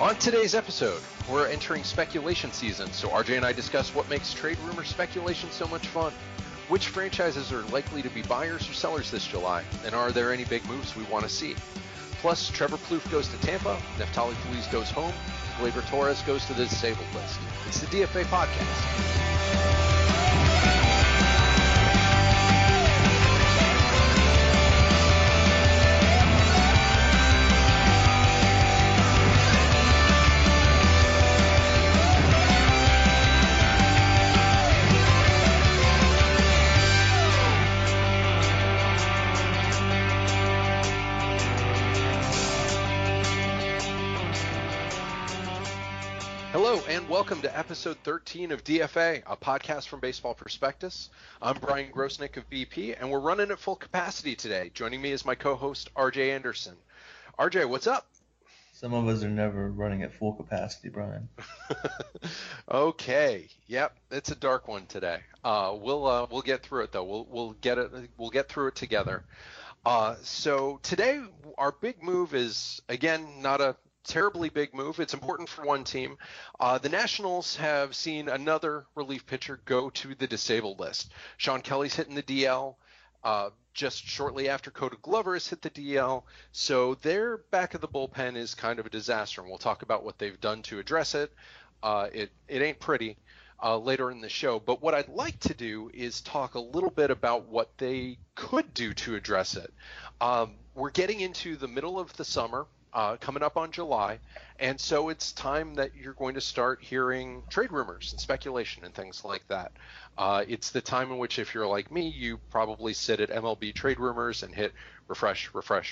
On today's episode, we're entering speculation season, so RJ and I discuss what makes trade rumor speculation so much fun. Which franchises are likely to be buyers or sellers this July, and are there any big moves we want to see? Plus, Trevor Plouffe goes to Tampa, Neftali Feliz goes home, Gleyber Torres goes to the disabled list. It's the DFA Podcast. Hello and welcome to episode 13 of DFA, a podcast from Baseball Prospectus. I'm Brian Grosnick of BP, and we're running at full capacity today. Joining me is my co-host, RJ Anderson. RJ, what's up? Some of us are never running at full capacity, Brian. Okay, yep, it's a dark one today. We'll get through it though. We'll get through it together. So today our big move is again not a terribly big move. It's important for one team. The Nationals have seen another relief pitcher go to the disabled list. Sean Kelly's hitting the DL just shortly after Cody Glover has hit the DL. So their back of the bullpen is kind of a disaster, and we'll talk about what they've done to address it. It ain't pretty later in the show. But what I'd like to do is talk a little bit about what they could do to address it. We're getting into the middle of the summer. Coming up on July, and so it's time that you're going to start hearing trade rumors and speculation and things like that. It's the time in which, if you're like me, you probably sit at MLB trade rumors and hit refresh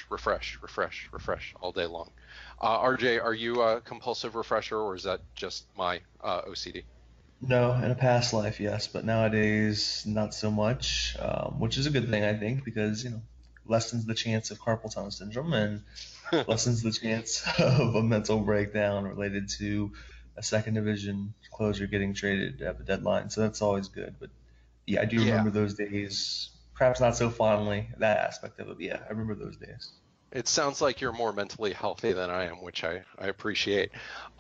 all day long. RJ, are you a compulsive refresher, or is that just my OCD? No, in a past life, yes, but nowadays not so much, which is a good thing, I think, because, lessens the chance of carpal tunnel syndrome and lessens the chance of a mental breakdown related to a second division closer getting traded at the deadline. So that's always good. But yeah, I do remember those days, perhaps not so fondly, that aspect of it. But yeah, I remember those days. It sounds like you're more mentally healthy than I am, which I appreciate.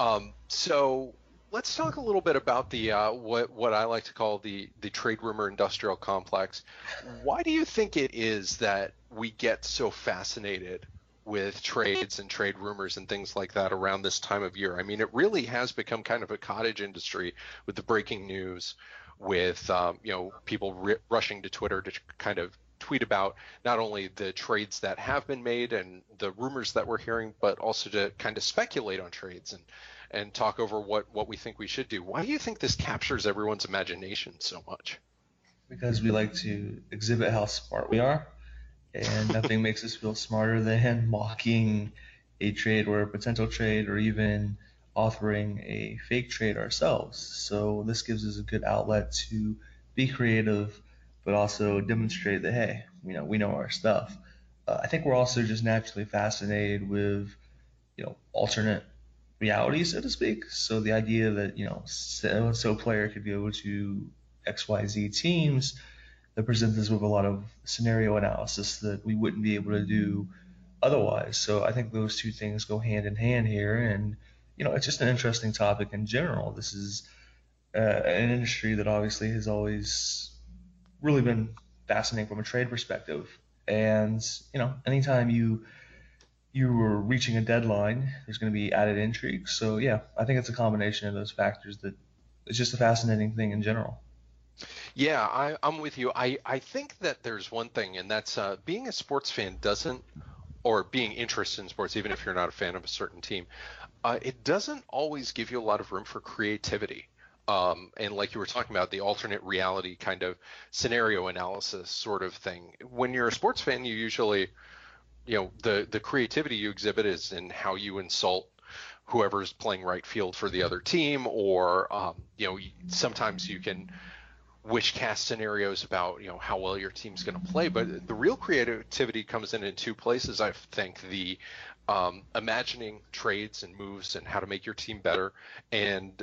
So let's talk a little bit about the what I like to call the trade rumor industrial complex. Why do you think it is that we get so fascinated with trades and trade rumors and things like that around this time of year? I mean, it really has become kind of a cottage industry with the breaking news, with people rushing to Twitter to kind of tweet about not only the trades that have been made and the rumors that we're hearing, but also to kind of speculate on trades and talk over what we think we should do. Why do you think this captures everyone's imagination so much? Because we like to exhibit how smart we are, and nothing makes us feel smarter than mocking a trade or a potential trade, or even authoring a fake trade ourselves. So this gives us a good outlet to be creative, but also demonstrate that, hey, we know our stuff. I think we're also just naturally fascinated with, alternate reality, so to speak. So the idea that, so player could go to XYZ teams that presents us with a lot of scenario analysis that we wouldn't be able to do otherwise. So I think those two things go hand in hand here, and it's just an interesting topic in general. This is an industry that obviously has always really been fascinating from a trade perspective, and anytime you were reaching a deadline, there's going to be added intrigue. So yeah, I think it's a combination of those factors that it's just a fascinating thing in general. Yeah, I'm with you. I think that there's one thing, and that's being a sports fan or being interested in sports, even if you're not a fan of a certain team, it doesn't always give you a lot of room for creativity. And like you were talking about, the alternate reality kind of scenario analysis sort of thing. When you're a sports fan, you usually, the creativity you exhibit is in how you insult whoever's playing right field for the other team, or, sometimes you can wish cast scenarios about how well your team's going to play, but the real creativity comes in two places. I think the imagining trades and moves and how to make your team better, and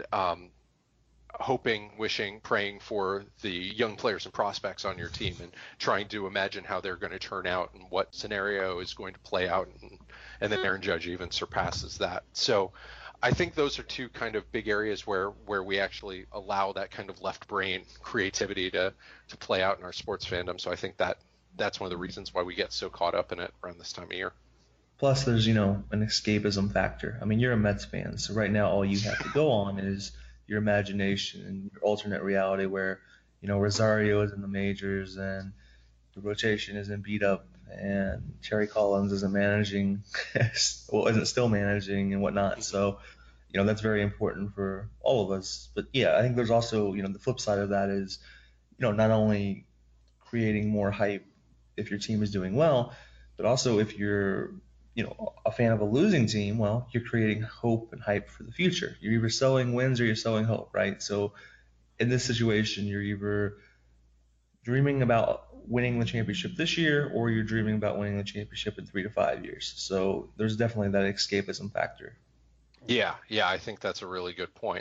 hoping, wishing, praying for the young players and prospects on your team and trying to imagine how they're going to turn out and what scenario is going to play out, and then Aaron Judge even surpasses that. So I think those are two kind of big areas where we actually allow that kind of left brain creativity to play out in our sports fandom. So I think that's one of the reasons why we get so caught up in it around this time of year. Plus, there's, an escapism factor. I mean, you're a Mets fan, so right now all you have to go on is your imagination and your alternate reality where, Rosario is in the majors and the rotation isn't beat up and Terry Collins isn't managing, well, isn't still managing and whatnot. So, that's very important for all of us. But yeah, I think there's also, the flip side of that is, not only creating more hype if your team is doing well, but also if you're, a fan of a losing team, well, you're creating hope and hype for the future. You're either sowing wins or you're sowing hope, right? So in this situation, you're either dreaming about winning the championship this year or you're dreaming about winning the championship in 3 to 5 years. So there's definitely that escapism factor. Yeah, I think that's a really good point.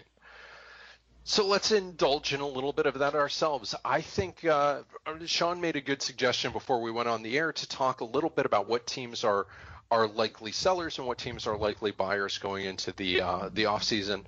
So let's indulge in a little bit of that ourselves. I think Sean made a good suggestion before we went on the air to talk a little bit about what teams are likely sellers and what teams are likely buyers going into the offseason.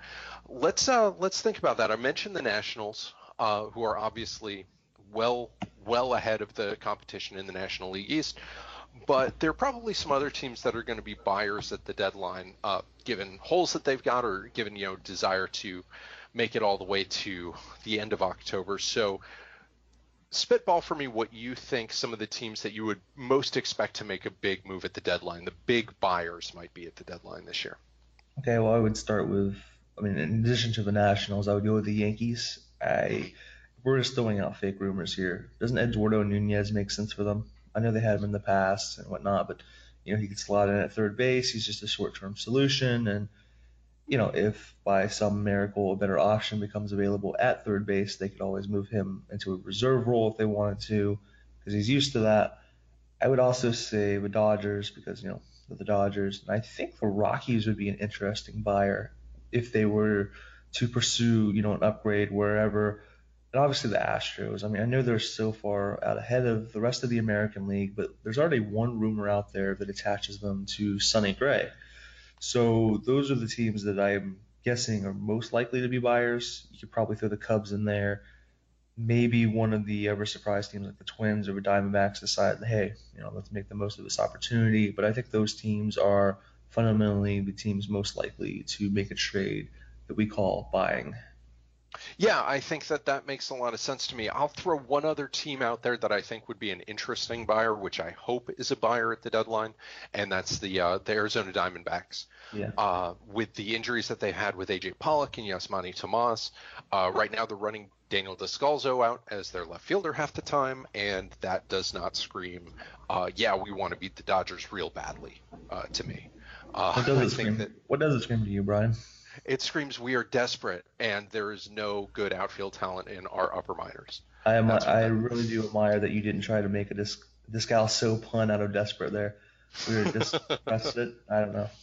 Let's think about that. I mentioned the Nationals, who are obviously well ahead of the competition in the National League East. But there are probably some other teams that are going to be buyers at the deadline, given holes that they've got or given desire to make it all the way to the end of October. So spitball for me what you think some of the teams that you would most expect to make a big move at the deadline, the big buyers might be at the deadline this year. Okay, well, I would start with, in addition to the Nationals, I would go with the Yankees. We're just throwing out fake rumors here. Doesn't Eduardo Nunez make sense for them? I know they had him in the past and whatnot, but he could slot in at third base. He's just a short-term solution, and if by some miracle a better option becomes available at third base, they could always move him into a reserve role if they wanted to, because he's used to that. I would also say the Dodgers, because the Dodgers, and I think the Rockies would be an interesting buyer if they were to pursue an upgrade wherever. And obviously the Astros. I know they're so far out ahead of the rest of the American League, but there's already one rumor out there that attaches them to Sonny Gray. So those are the teams that I'm guessing are most likely to be buyers. You could probably throw the Cubs in there. Maybe one of the ever surprise teams like the Twins or the Diamondbacks decide, hey, let's make the most of this opportunity. But I think those teams are fundamentally the teams most likely to make a trade that we call buying. Yeah, I think that makes a lot of sense to me. I'll throw one other team out there that I think would be an interesting buyer, which I hope is a buyer at the deadline, and that's the Arizona Diamondbacks. Yeah. With the injuries that they had with A.J. Pollock and Yasmani Tomas, right now they're running Daniel Descalso out as their left fielder half the time, and that does not scream, we want to beat the Dodgers real badly to me. What does it scream to you, Brian? It screams we are desperate, and there is no good outfield talent in our upper minors. I really do admire that you didn't try to make a Descalso pun out of desperate there. We were just desperate. I don't know.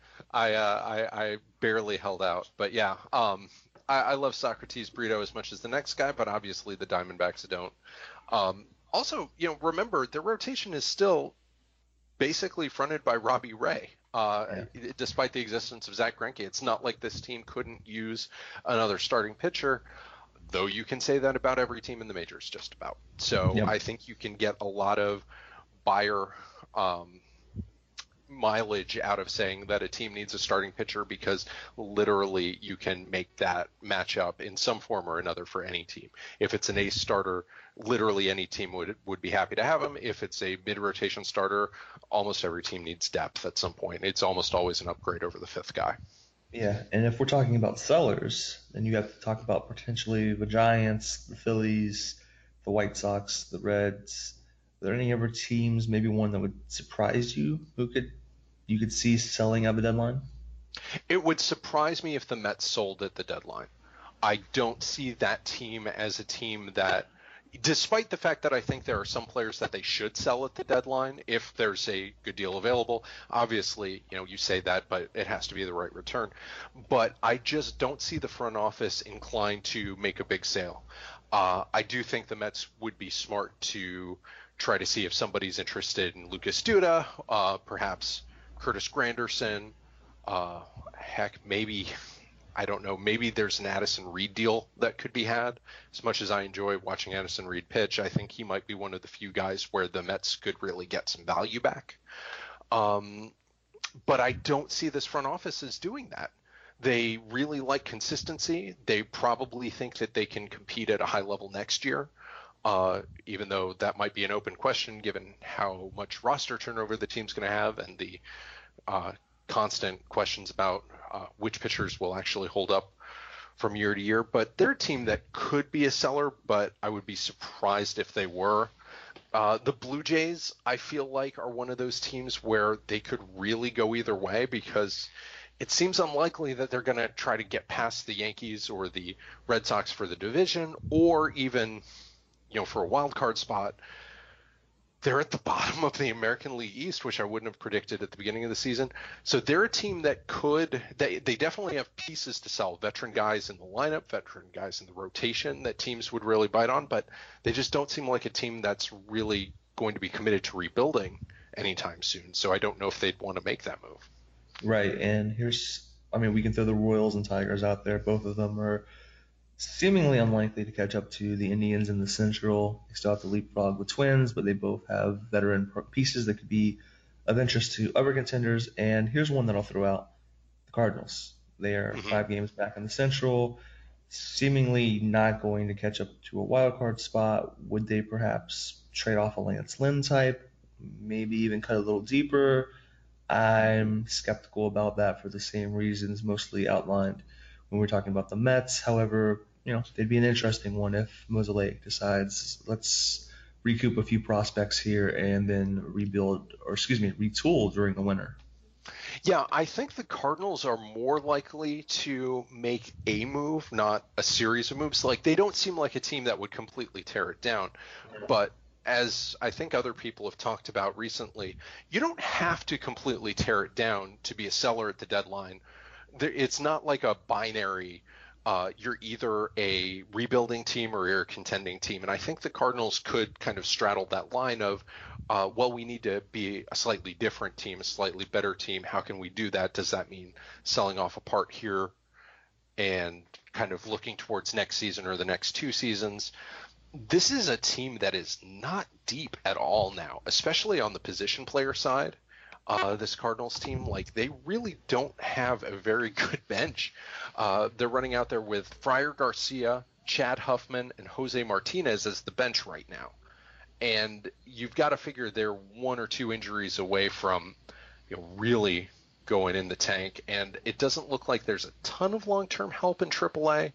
I barely held out, but yeah. I love Socrates Brito as much as the next guy, but obviously the Diamondbacks don't. Also, remember their rotation is still basically fronted by Robbie Ray. Despite the existence of Zach Greinke, it's not like this team couldn't use another starting pitcher, though you can say that about every team in the majors just about. So yep. I think you can get a lot of buyer mileage out of saying that a team needs a starting pitcher, because literally you can make that matchup in some form or another for any team. If it's an ace starter, literally any team would be happy to have him. If it's a mid-rotation starter, almost every team needs depth at some point. It's almost always an upgrade over the fifth guy. Yeah, and if we're talking about sellers, then you have to talk about potentially the Giants, the Phillies, the White Sox, the Reds. Are there any other teams, maybe one that would surprise you, you could see selling at the deadline? It would surprise me if the Mets sold at the deadline. I don't see that team as a team that, despite the fact that I think there are some players that they should sell at the deadline if there's a good deal available. Obviously, you say that, but it has to be the right return. But I just don't see the front office inclined to make a big sale. I do think the Mets would be smart to try to see if somebody's interested in Lucas Duda, perhaps Curtis Granderson, Heck, maybe, I don't know, maybe there's an Addison Reed deal that could be had. As much as I enjoy watching Addison Reed pitch, I think he might be one of the few guys where the Mets could really get some value back. But I don't see this front office as doing that. They really like consistency. They probably think that they can compete at a high level next year, even though that might be an open question given how much roster turnover the team's going to have and the constant questions about which pitchers will actually hold up from year to year. But they're a team that could be a seller, but I would be surprised if they were. The Blue Jays, I feel like, are one of those teams where they could really go either way because it seems unlikely that they're going to try to get past the Yankees or the Red Sox for the division or even, for a wild card spot. They're at the bottom of the American League East, which I wouldn't have predicted at the beginning of the season. So they're a team that they definitely have pieces to sell, veteran guys in the lineup, veteran guys in the rotation that teams would really bite on, but they just don't seem like a team that's really going to be committed to rebuilding anytime soon. So I don't know if they'd want to make that move. Right, and we can throw the Royals and Tigers out there. Both of them are seemingly unlikely to catch up to the Indians in the Central. They still have to leapfrog the Twins, but they both have veteran pieces that could be of interest to other contenders. And here's one that I'll throw out: the Cardinals. They are 5 games back in the Central, seemingly not going to catch up to a wild card spot. Would they perhaps trade off a Lance Lynn type, maybe even cut a little deeper? I'm skeptical about that for the same reasons mostly outlined when we're talking about the Mets. However, they'd be an interesting one if Mozeliak decides, let's recoup a few prospects here and then retool during the winter. Yeah, I think the Cardinals are more likely to make a move, not a series of moves. Like, they don't seem like a team that would completely tear it down. But as I think other people have talked about recently, you don't have to completely tear it down to be a seller at the deadline. It's not like a binary. You're either a rebuilding team or you're a contending team. And I think the Cardinals could kind of straddle that line of, we need to be a slightly different team, a slightly better team. How can we do that? Does that mean selling off a part here and kind of looking towards next season or the next 2 seasons? This is a team that is not deep at all now, especially on the position player side. This Cardinals team, they really don't have a very good bench. They're running out there with Friar Garcia, Chad Huffman, and Jose Martinez as the bench right now. And you've got to figure they're 1 or 2 injuries away from really going in the tank. And it doesn't look like there's a ton of long-term help in AAA.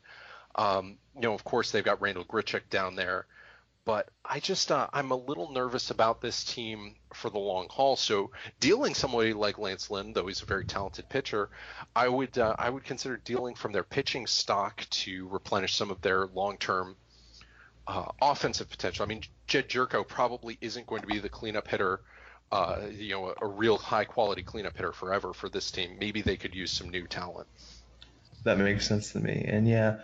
Of course, they've got Randall Grichuk down there. But I'm a little nervous about this team for the long haul. So dealing somebody like Lance Lynn, though he's a very talented pitcher, I would consider dealing from their pitching stock to replenish some of their long-term offensive potential. I mean, Jed Jerko probably isn't going to be the cleanup hitter, a real high-quality cleanup hitter forever for this team. Maybe they could use some new talent. That makes sense to me. And yeah.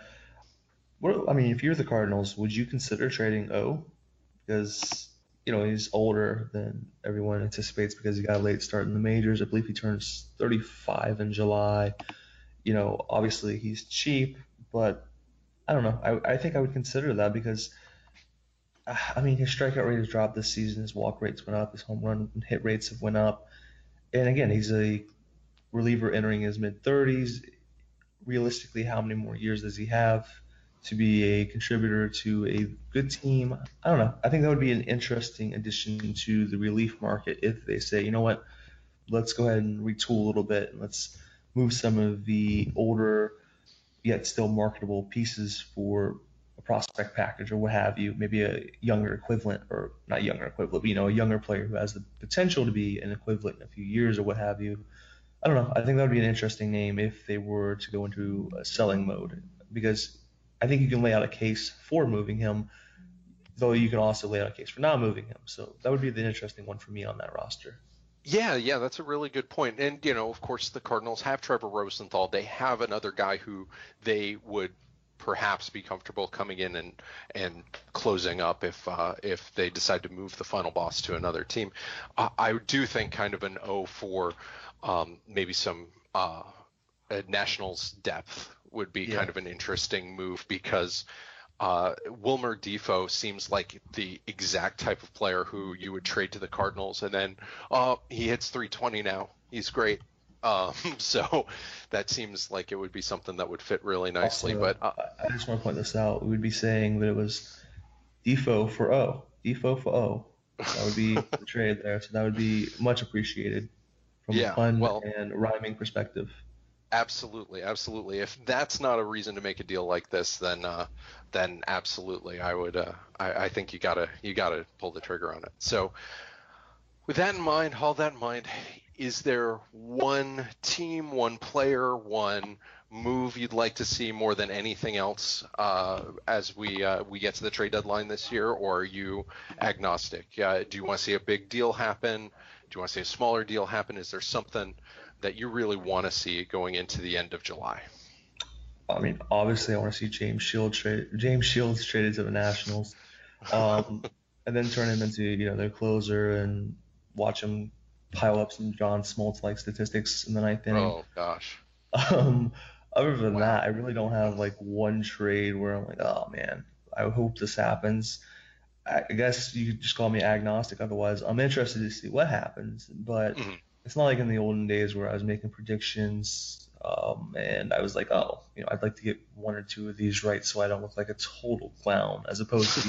If you're the Cardinals, would you consider trading O? Because, he's older than everyone anticipates because he got a late start in the majors. I believe he turns 35 in July. Obviously he's cheap, but I don't know. I think I would consider that because, his strikeout rate has dropped this season. His walk rates went up. His home run and hit rates have went up. And again, he's a reliever entering his mid-30s. Realistically, how many more years does he have to be a contributor to a good team? I don't know. I think that would be an interesting addition to the relief market if they say, you know what, let's go ahead and retool a little bit and let's move some of the older yet still marketable pieces for a prospect package or what have you, maybe a younger equivalent, or not younger equivalent, but a younger player who has the potential to be an equivalent in a few years or what have you. I don't know. I think that would be an interesting name if they were to go into a selling mode, because I think you can lay out a case for moving him, though you can also lay out a case for not moving him. So that would be the interesting one for me on that roster. Yeah, that's a really good point. And, of course, the Cardinals have Trevor Rosenthal. They have another guy who they would perhaps be comfortable coming in and closing up if they decide to move the final boss to another team. I do think kind of an O for maybe some uh, Nationals depth would be Yeah. kind of an interesting move because Wilmer Difo seems like the exact type of player who you would trade to the Cardinals, and then he hits 320 now. He's great. So that seems like it would be something that would fit really nicely. Also, But I just want to point this out. We would be saying that it was Defo for O. Defo for O. That would be the trade there. So that would be much appreciated from a yeah, pun well, and rhyming perspective. absolutely, absolutely. If that's not a reason to make a deal like this, then absolutely, I would. I think you gotta pull the trigger on it. So with that in mind, all that in mind, is there one team, one player, one move you'd like to see more than anything else as we get to the trade deadline this year, or are you agnostic? Do you want to see a big deal happen? Do you want to see a smaller deal happen? Is there something that you really want to see going into the end of July? I mean, obviously, I want to see James Shields traded to the Nationals, um, and then turn him into their closer and watch him pile up some John Smoltz like statistics in the ninth inning. Oh gosh, Um, Other than wow. that, I really don't have like one trade where I'm like, oh man, I hope this happens. I guess you could just call me agnostic. Otherwise, I'm interested to see what happens. But Mhm. it's not like in the olden days where I was making predictions, and I was like, oh, I'd like to get one or two of these right so I don't look like a total clown, as opposed to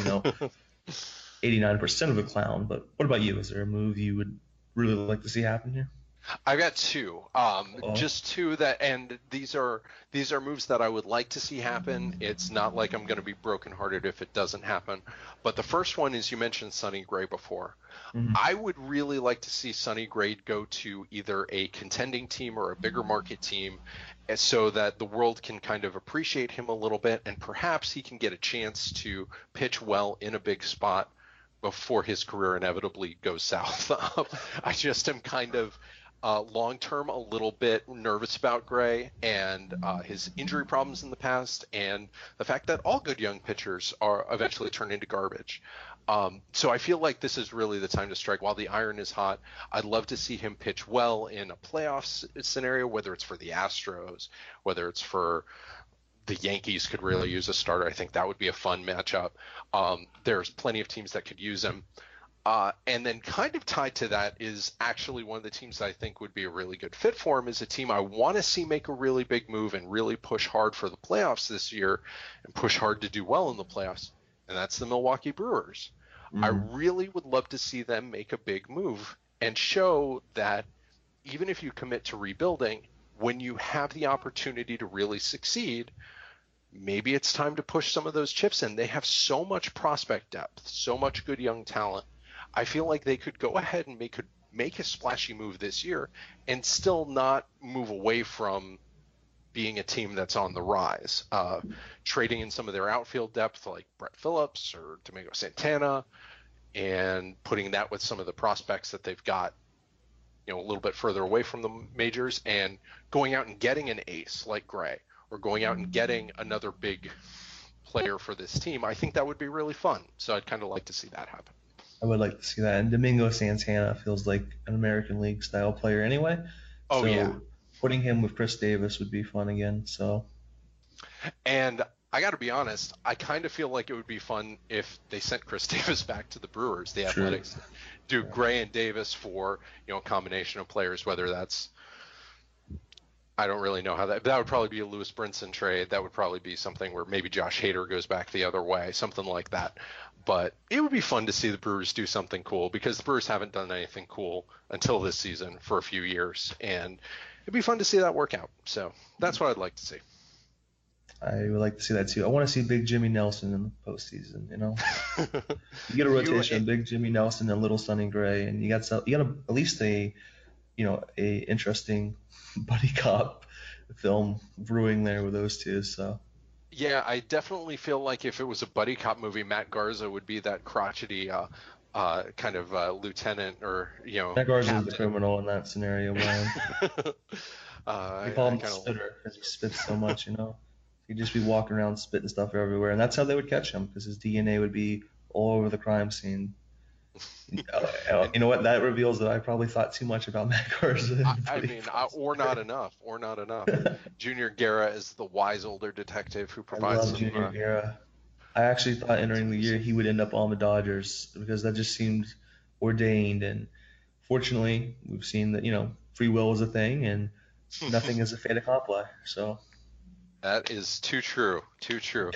89% of a clown. But what about you? Is there a move you would really like to see happen here? I've got two, Oh, just two that, and these are moves that I would like to see happen. It's not like I'm going to be brokenhearted if it doesn't happen. But the first one is you mentioned Sonny Gray before. hmm I would really like to see Sonny Gray go to either a contending team or a bigger market team, so that the world can kind of appreciate him a little bit, and perhaps he can get a chance to pitch well in a big spot before his career inevitably goes south. I just am kind of long term a little bit nervous about Gray and his injury problems in the past, and the fact that all good young pitchers are eventually turned into garbage. So I feel like this is really the time to strike while the iron is hot. I'd love to see him pitch well in a playoff scenario, whether it's for the Astros, whether it's for the Yankees could really use a starter. I think that would be a fun matchup. There's plenty of teams that could use him. And then kind of tied to that is actually one of the teams that I think would be a really good fit for him is a team I want to see make a really big move and really push hard for the playoffs this year and push hard to do well in the playoffs. And that's the Milwaukee Brewers. I hmm really would love to see them make a big move and show that even if you commit to rebuilding, when you have the opportunity to really succeed, maybe it's time to push some of those chips in. They have so much prospect depth, so much good young talent. I feel like they could go ahead and make a splashy move this year and still not move away from being a team that's on the rise. Trading in some of their outfield depth like Brett Phillips or Domingo Santana and putting that with some of the prospects that they've got, a little bit further away from the majors and going out and getting an ace like Gray or going out and getting another big player for this team, I think that would be really fun. So I'd kind of like to see that happen. I would like to see that. And Domingo Santana feels like an American League style player anyway. Oh yeah. So putting him with Chris Davis would be fun again. So And I got to be honest, I kind of feel like it would be fun if they sent Chris Davis back to the Brewers, the true. Athletics, do Gray and Davis for, a combination of players, whether that's, I don't really know how that would probably be a Lewis Brinson trade. That would probably be something where maybe Josh Hader goes back the other way, something like that. But it would be fun to see the Brewers do something cool because the Brewers haven't done anything cool until this season for a few years. And it'd be fun to see that work out. So that's what I'd like to see. I would like to see that too. I want to see Big Jimmy Nelson in the postseason. You get a you rotation of Big Jimmy Nelson and Little Sonny Gray, and at least a interesting buddy cop film brewing there with those two. So Yeah, I definitely feel like if it was a buddy cop movie, Matt Garza would be that crotchety kind of lieutenant or Matt Garza is the captain. criminal in that scenario, Brian. They call I him the kind of spitter because he spits so much. He'd just be walking around spitting stuff everywhere, and that's how they would catch him because his DNA would be all over the crime scene. And You know what? That reveals that I probably thought too much about Matt Garza. or not enough, or not enough. Junior Guerra is the wise older detective who I provides love some Junior Guerra. I actually thought entering the year intimacy. he would end up on the Dodgers because that just seemed ordained. And fortunately, we've seen that free will is a thing, and nothing is a fait accompli. So That is too true, too true.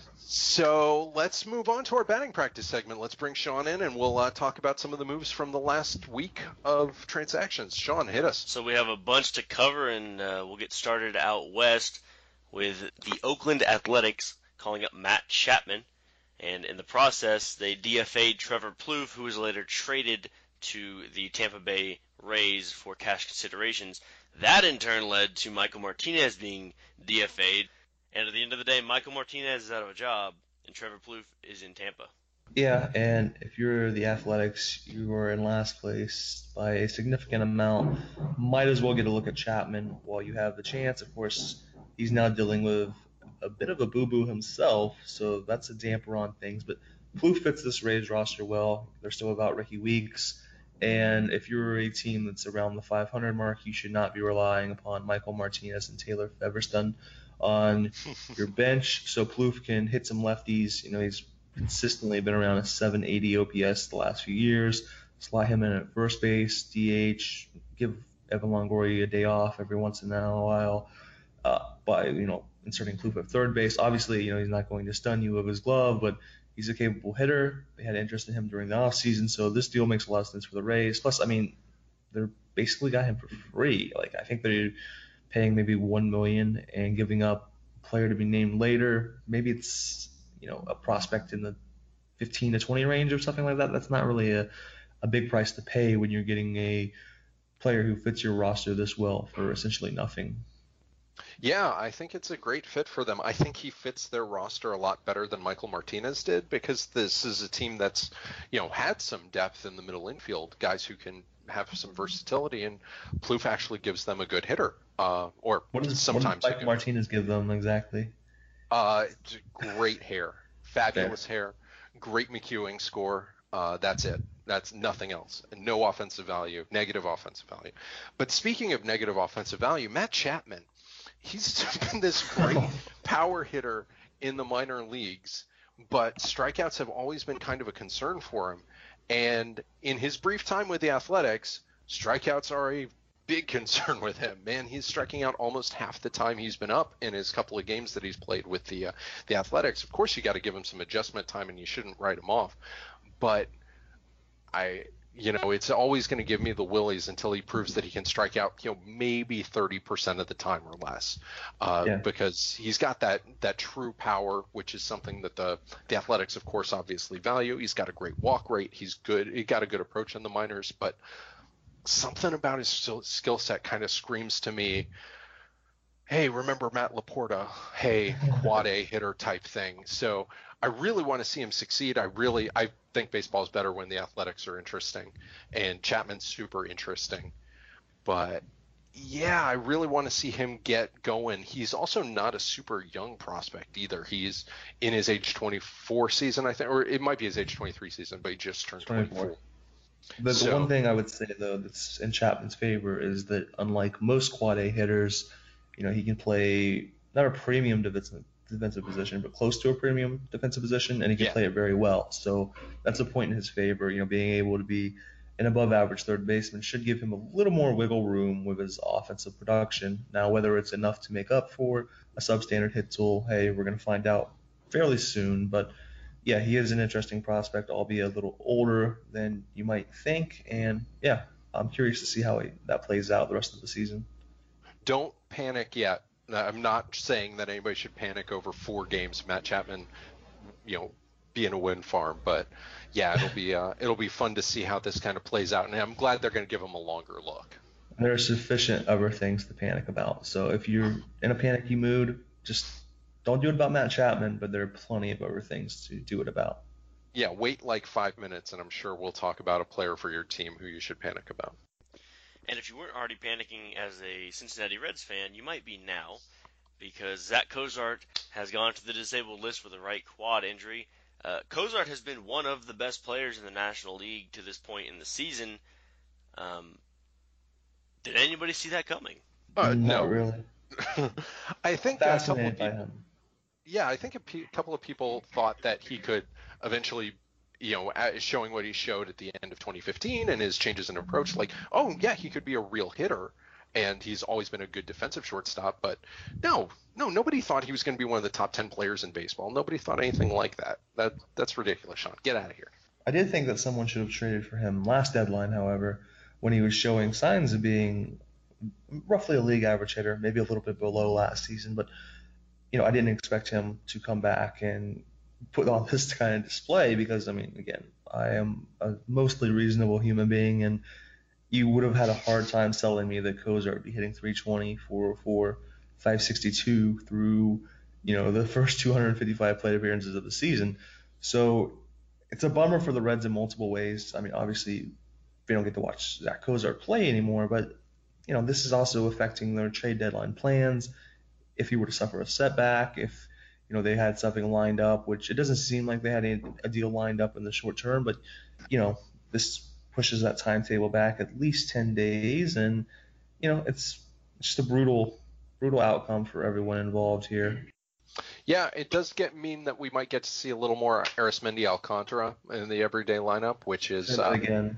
So let's move on to our batting practice segment. Let's bring Sean in, and we'll talk about some of the moves from the last week of transactions. Sean, hit us. So we have a bunch to cover, and we'll get started out west with the Oakland Athletics calling up Matt Chapman. And in the process, they DFA'd Trevor Plouffe, who was later traded to the Tampa Bay Rays for cash considerations. That in turn led to Michael Martinez being DFA'd. And at the end of the day, Michael Martinez is out of a job, and Trevor Plouffe is in Tampa. yeah, and if you're the Athletics, you are in last place by a significant amount. Might as well get a look at Chapman while you have the chance. Of course, he's now dealing with a bit of a boo-boo himself, so that's a damper on things. But Plouffe fits this Rays roster well. They're still about Ricky Weeks, and if you're a team that's around the 500 mark, you should not be relying upon Michael Martinez and Taylor Feverston on your bench, so Plouffe can hit some lefties. He's consistently been around a 780 OPS the last few years. Slot him in at first base, DH, give Evan Longoria a day off every once in a while by inserting Plouffe at third base. Obviously, he's not going to stun you with his glove, but he's a capable hitter. They had interest in him during the offseason, so this deal makes a lot of sense for the Rays. Plus, I mean, they're basically got him for free. Like I think they're paying maybe $1 million and giving up a player to be named later. Maybe it's a prospect in the 15 to 20 range or something like that. That's not really a big price to pay when you're getting a player who fits your roster this well for essentially nothing. Yeah, I think it's a great fit for them. I think he fits their roster a lot better than Michael Martinez did because this is a team that's, had some depth in the middle infield, guys who can have some versatility, and Plouffe actually gives them a good hitter, or What does sometimes a Michael good. Martinez give them exactly? Great hair, fabulous hair, great McEwing score. That's it. That's nothing else. No offensive value, negative offensive value. But speaking of negative offensive value, Matt Chapman, he's been this great power hitter in the minor leagues, but strikeouts have always been kind of a concern for him. And in his brief time with the Athletics, strikeouts are a big concern with him. Man, he's striking out almost half the time he's been up in his couple of games that he's played with the Athletics. Of course, you got to give him some adjustment time, and you shouldn't write him off. But it's always going to give me the willies until he proves that he can strike out, maybe 30% of the time or less, because he's got that true power, which is something that the Athletics, of course, obviously value. He's got a great walk rate. He's good. He got a good approach in the minors, but something about his skill set kind of screams to me, hey, remember Matt Laporta? Hey, quad A hitter type thing. So I really want to see him succeed. I think baseball is better when the Athletics are interesting, and Chapman's super interesting. But yeah, I really want to see him get going. He's also not a super young prospect either. He's in his age 24 season, I think, or it might be his age 23 season, but he just turned 24. The one thing I would say though that's in Chapman's favor is that unlike most quad A hitters, he can play not a premium defensive position, but close to a premium defensive position, and he can play it very well. So that's a point in his favor. Being able to be an above average third baseman should give him a little more wiggle room with his offensive production. Now, whether it's enough to make up for a substandard hit tool, hey, we're going to find out fairly soon. But yeah, he is an interesting prospect, albeit a little older than you might think. And yeah, I'm curious to see how that plays out the rest of the season. Don't panic yet. I'm not saying that anybody should panic over 4 games. Matt Chapman, being a win farm, but yeah, it'll be fun to see how this kind of plays out. And I'm glad they're going to give him a longer look. There are sufficient other things to panic about. So if you're in a panicky mood, just don't do it about Matt Chapman, but there are plenty of other things to do it about. Yeah, wait like 5 minutes, and I'm sure we'll talk about a player for your team who you should panic about. And if you weren't already panicking as a Cincinnati Reds fan, you might be now, because Zach Cozart has gone to the disabled list with a right quad injury. Cozart has been one of the best players in the National League to this point in the season. Did anybody see that coming? Not No. really. I think a couple Fascinated of by people. him. Yeah, I think couple of people thought that he could eventually, showing what he showed at the end of 2015 and his changes in approach, like, oh yeah, he could be a real hitter, and he's always been a good defensive shortstop. But no, nobody thought he was going to be one of the top 10 players in baseball. Nobody thought anything like that. That's ridiculous, Sean. Get out of here. I did think that someone should have traded for him last deadline, however, when he was showing signs of being roughly a league average hitter, maybe a little bit below last season. But I didn't expect him to come back and put on this kind of display because, I mean, again, I am a mostly reasonable human being, and you would have had a hard time selling me that Cozart would be hitting 320, 404, 562 through, the first 255 plate appearances of the season. So it's a bummer for the Reds in multiple ways. I mean, obviously, they don't get to watch Zach Cozart play anymore, but, this is also affecting their trade deadline plans. If he were to suffer a setback, if they had something lined up, which it doesn't seem like they had a deal lined up in the short term, but this pushes that timetable back at least 10 days, and it's just a brutal outcome for everyone involved here. Yeah, it does mean that we might get to see a little more Arismendi Alcantara in the everyday lineup, which is again.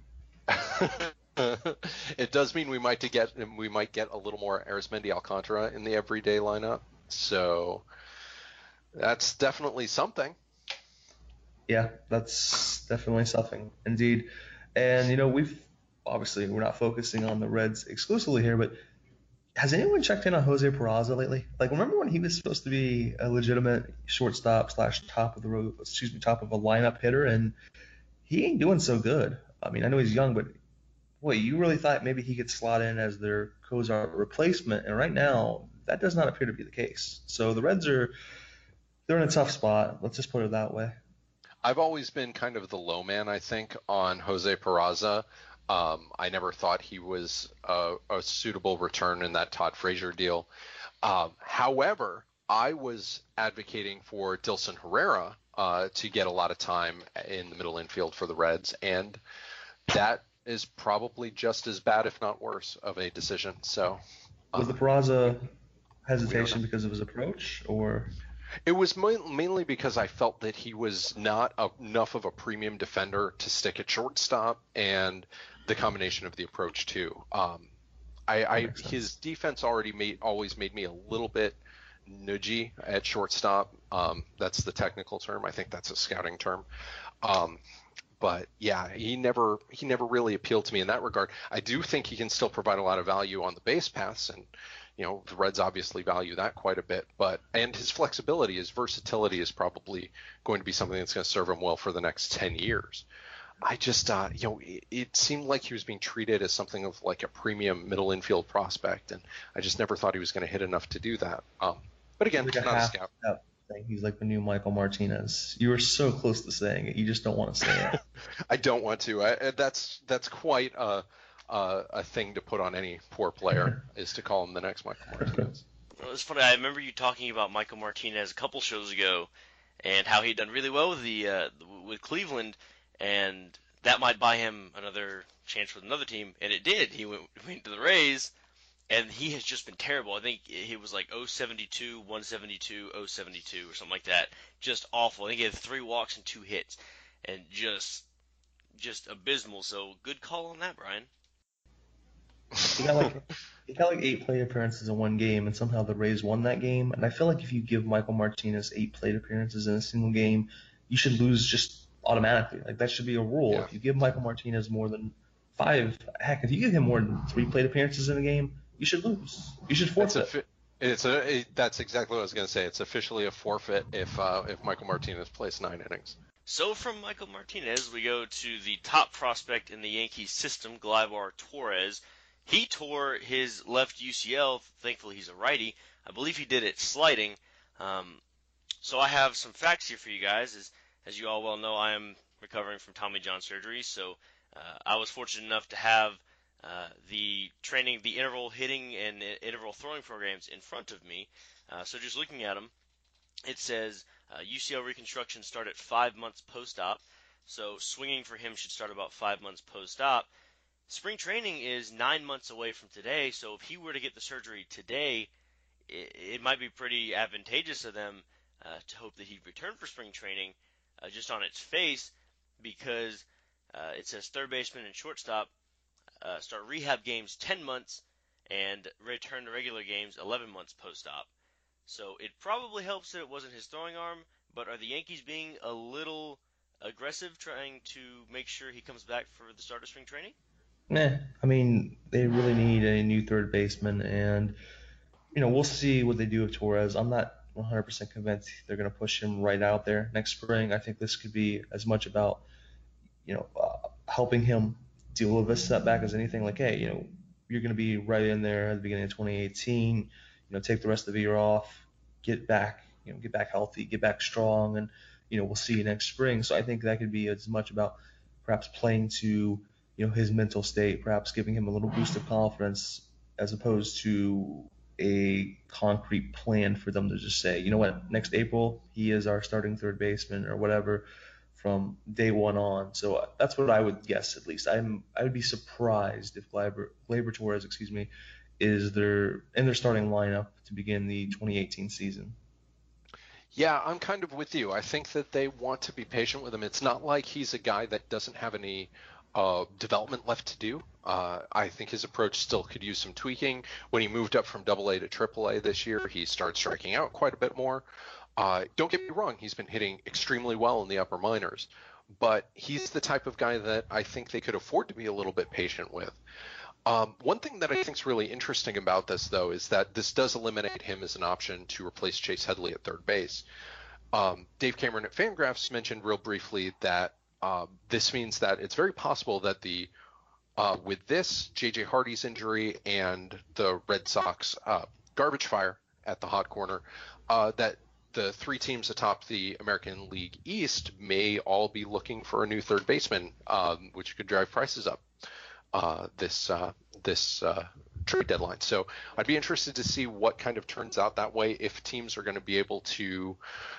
It does mean we might get a little more Arismendi Alcantara in the everyday lineup. So that's definitely something. Yeah, that's definitely something indeed. And we're not focusing on the Reds exclusively here, but has anyone checked in on Jose Peraza lately? Like, remember when he was supposed to be a legitimate shortstop / top of a lineup hitter, and he ain't doing so good. I mean, I know he's young, but boy, you really thought maybe he could slot in as their Cozart replacement, and right now that does not appear to be the case. So the Reds they're in a tough spot. Let's just put it that way. I've always been kind of the low man, I think, on Jose Peraza. I never thought he was a suitable return in that Todd Frazier deal. However, I was advocating for Dilson Herrera to get a lot of time in the middle infield for the Reds, and that is probably just as bad, if not worse, of a decision. So, was the Peraza hesitation because of his approach, or? It was mainly because I felt that he was not enough of a premium defender to stick at shortstop, and the combination of the approach too. His defense always made me a little bit nudgy at shortstop. That's the technical term. I think that's a scouting term. But yeah, he never really appealed to me in that regard. I do think he can still provide a lot of value on the base paths, and the Reds obviously value that quite a bit. And his flexibility, his versatility is probably going to be something that's going to serve him well for the next 10 years. I just, it seemed like he was being treated as something of like a premium middle infield prospect, and I just never thought he was going to hit enough to do that. But again, like not a scout. He's like the new Michael Martinez. You were so close to saying it, you just don't want to say it. I don't want to. That's quite a thing to put on any poor player is to call him the next Michael Martinez. Well, it's funny. I remember you talking about Michael Martinez a couple shows ago, and how he'd done really well with Cleveland, and that might buy him another chance with another team, and it did. He went to the Rays, and he has just been terrible. I think he was like 072, 172, 072, or something like that. Just awful. I think he had 3 walks and 2 hits, and just abysmal. So good call on that, Brian. He got like 8 plate appearances in one game, and somehow the Rays won that game. And I feel like if you give Michael Martinez 8 plate appearances in a single game, you should lose just automatically. Like, that should be a rule. Yeah. If you give Michael Martinez more than 5, heck, if you give him more than 3 plate appearances in a game, you should lose. You should forfeit. That's exactly what I was going to say. It's officially a forfeit if Michael Martinez plays 9 innings. So from Michael Martinez, we go to the top prospect in the Yankees system, Gleyber Torres. He tore his left UCL. Thankfully, he's a righty. I believe he did it sliding. So I have some facts here for you guys. As you all well know, I am recovering from Tommy John surgery. So I was fortunate enough to have the interval hitting and interval throwing programs in front of me. So just looking at them, it says UCL reconstruction start at 5 months post-op, so swinging for him should start about 5 months post-op. Spring training is 9 months away from today, so if he were to get the surgery today, it might be pretty advantageous of them to hope that he'd return for spring training just on its face, because it says third baseman and shortstop start rehab games 10 months and return to regular games 11 months post-op. So it probably helps that it wasn't his throwing arm, but are the Yankees being a little aggressive trying to make sure he comes back for the start of spring training? I mean, they really need a new third baseman, and we'll see what they do with Torres. I'm not 100% convinced they're going to push him right out there next spring. I think this could be as much about, helping him deal with this setback as anything. Like, hey, you're going to be right in there at the beginning of 2018. Take the rest of the year off, get back healthy, get back strong, and we'll see you next spring. So I think that could be as much about perhaps playing to his mental state, perhaps giving him a little boost of confidence, as opposed to a concrete plan for them to just say, you know what, next April he is our starting third baseman or whatever from day one on. So that's what I would guess, at least. I would be surprised if Gleyber Torres, is in their starting lineup to begin the 2018 season. Yeah, I'm kind of with you. I think that they want to be patient with him. It's not like he's a guy that doesn't have any development left to do. I think his approach still could use some tweaking. When he moved up from AA to AAA this year, he started striking out quite a bit more. Don't get me wrong, he's been hitting extremely well in the upper minors, but he's the type of guy that I think they could afford to be a little bit patient with. One thing that I think is really interesting about this, though, is that this does eliminate him as an option to replace Chase Headley at third base. Dave Cameron at Fangraphs mentioned real briefly that this means that it's very possible that with this, J.J. Hardy's injury and the Red Sox garbage fire at the hot corner, that the three teams atop the American League East may all be looking for a new third baseman, which could drive prices up this trade deadline. So I'd be interested to see what kind of turns out that way, if teams are going to be able to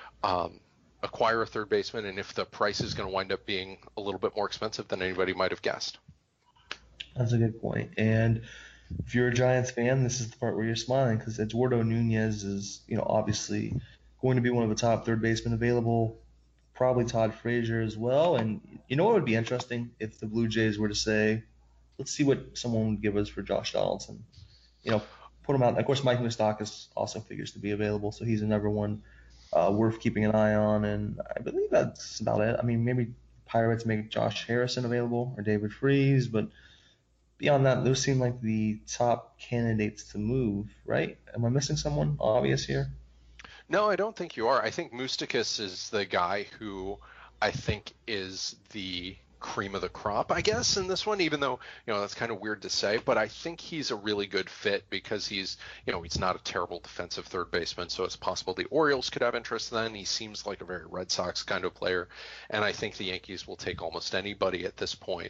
acquire a third baseman, and if the price is going to wind up being a little bit more expensive than anybody might have guessed. That's a good point. And if you're a Giants fan, this is the part where you're smiling, because Eduardo Nunez is, obviously going to be one of the top third basemen available, probably Todd Frazier as well. And what would be interesting if the Blue Jays were to say, let's see what someone would give us for Josh Donaldson. Put him out. Of course, Mike Moustakas also figures to be available, so he's another one worth keeping an eye on. And I believe that's about it. I mean, maybe Pirates make Josh Harrison available or David Freese, but beyond that, those seem like the top candidates to move, right? Am I missing someone obvious here? No, I don't think you are. I think Moustakas is the guy who I think is the cream of the crop, I guess, in this one, even though, that's kind of weird to say, but I think he's a really good fit because he's not a terrible defensive third baseman, so it's possible the Orioles could have interest then. He seems like a very Red Sox kind of player, and I think the Yankees will take almost anybody at this point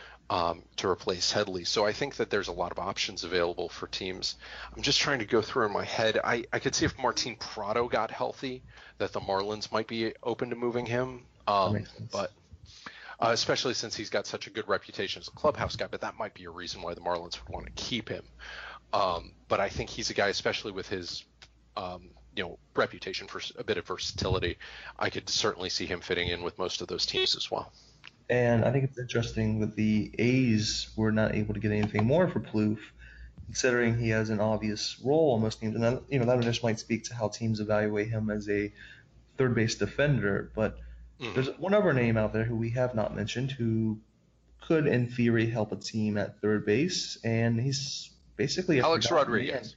to replace Headley. So I think that there's a lot of options available for teams. I'm just trying to go through in my head. I could see if Martin Prado got healthy, that the Marlins might be open to moving him, but especially since he's got such a good reputation as a clubhouse guy, but that might be a reason why the Marlins would want to keep him. But I think he's a guy, especially with his reputation for a bit of versatility, I could certainly see him fitting in with most of those teams as well. And I think it's interesting that the A's were not able to get anything more for Plouffe, considering he has an obvious role on most teams. And that just might speak to how teams evaluate him as a third base defender. But there's one other name out there who we have not mentioned who could, in theory, help a team at third base, and he's basically Alex Rodriguez. Man.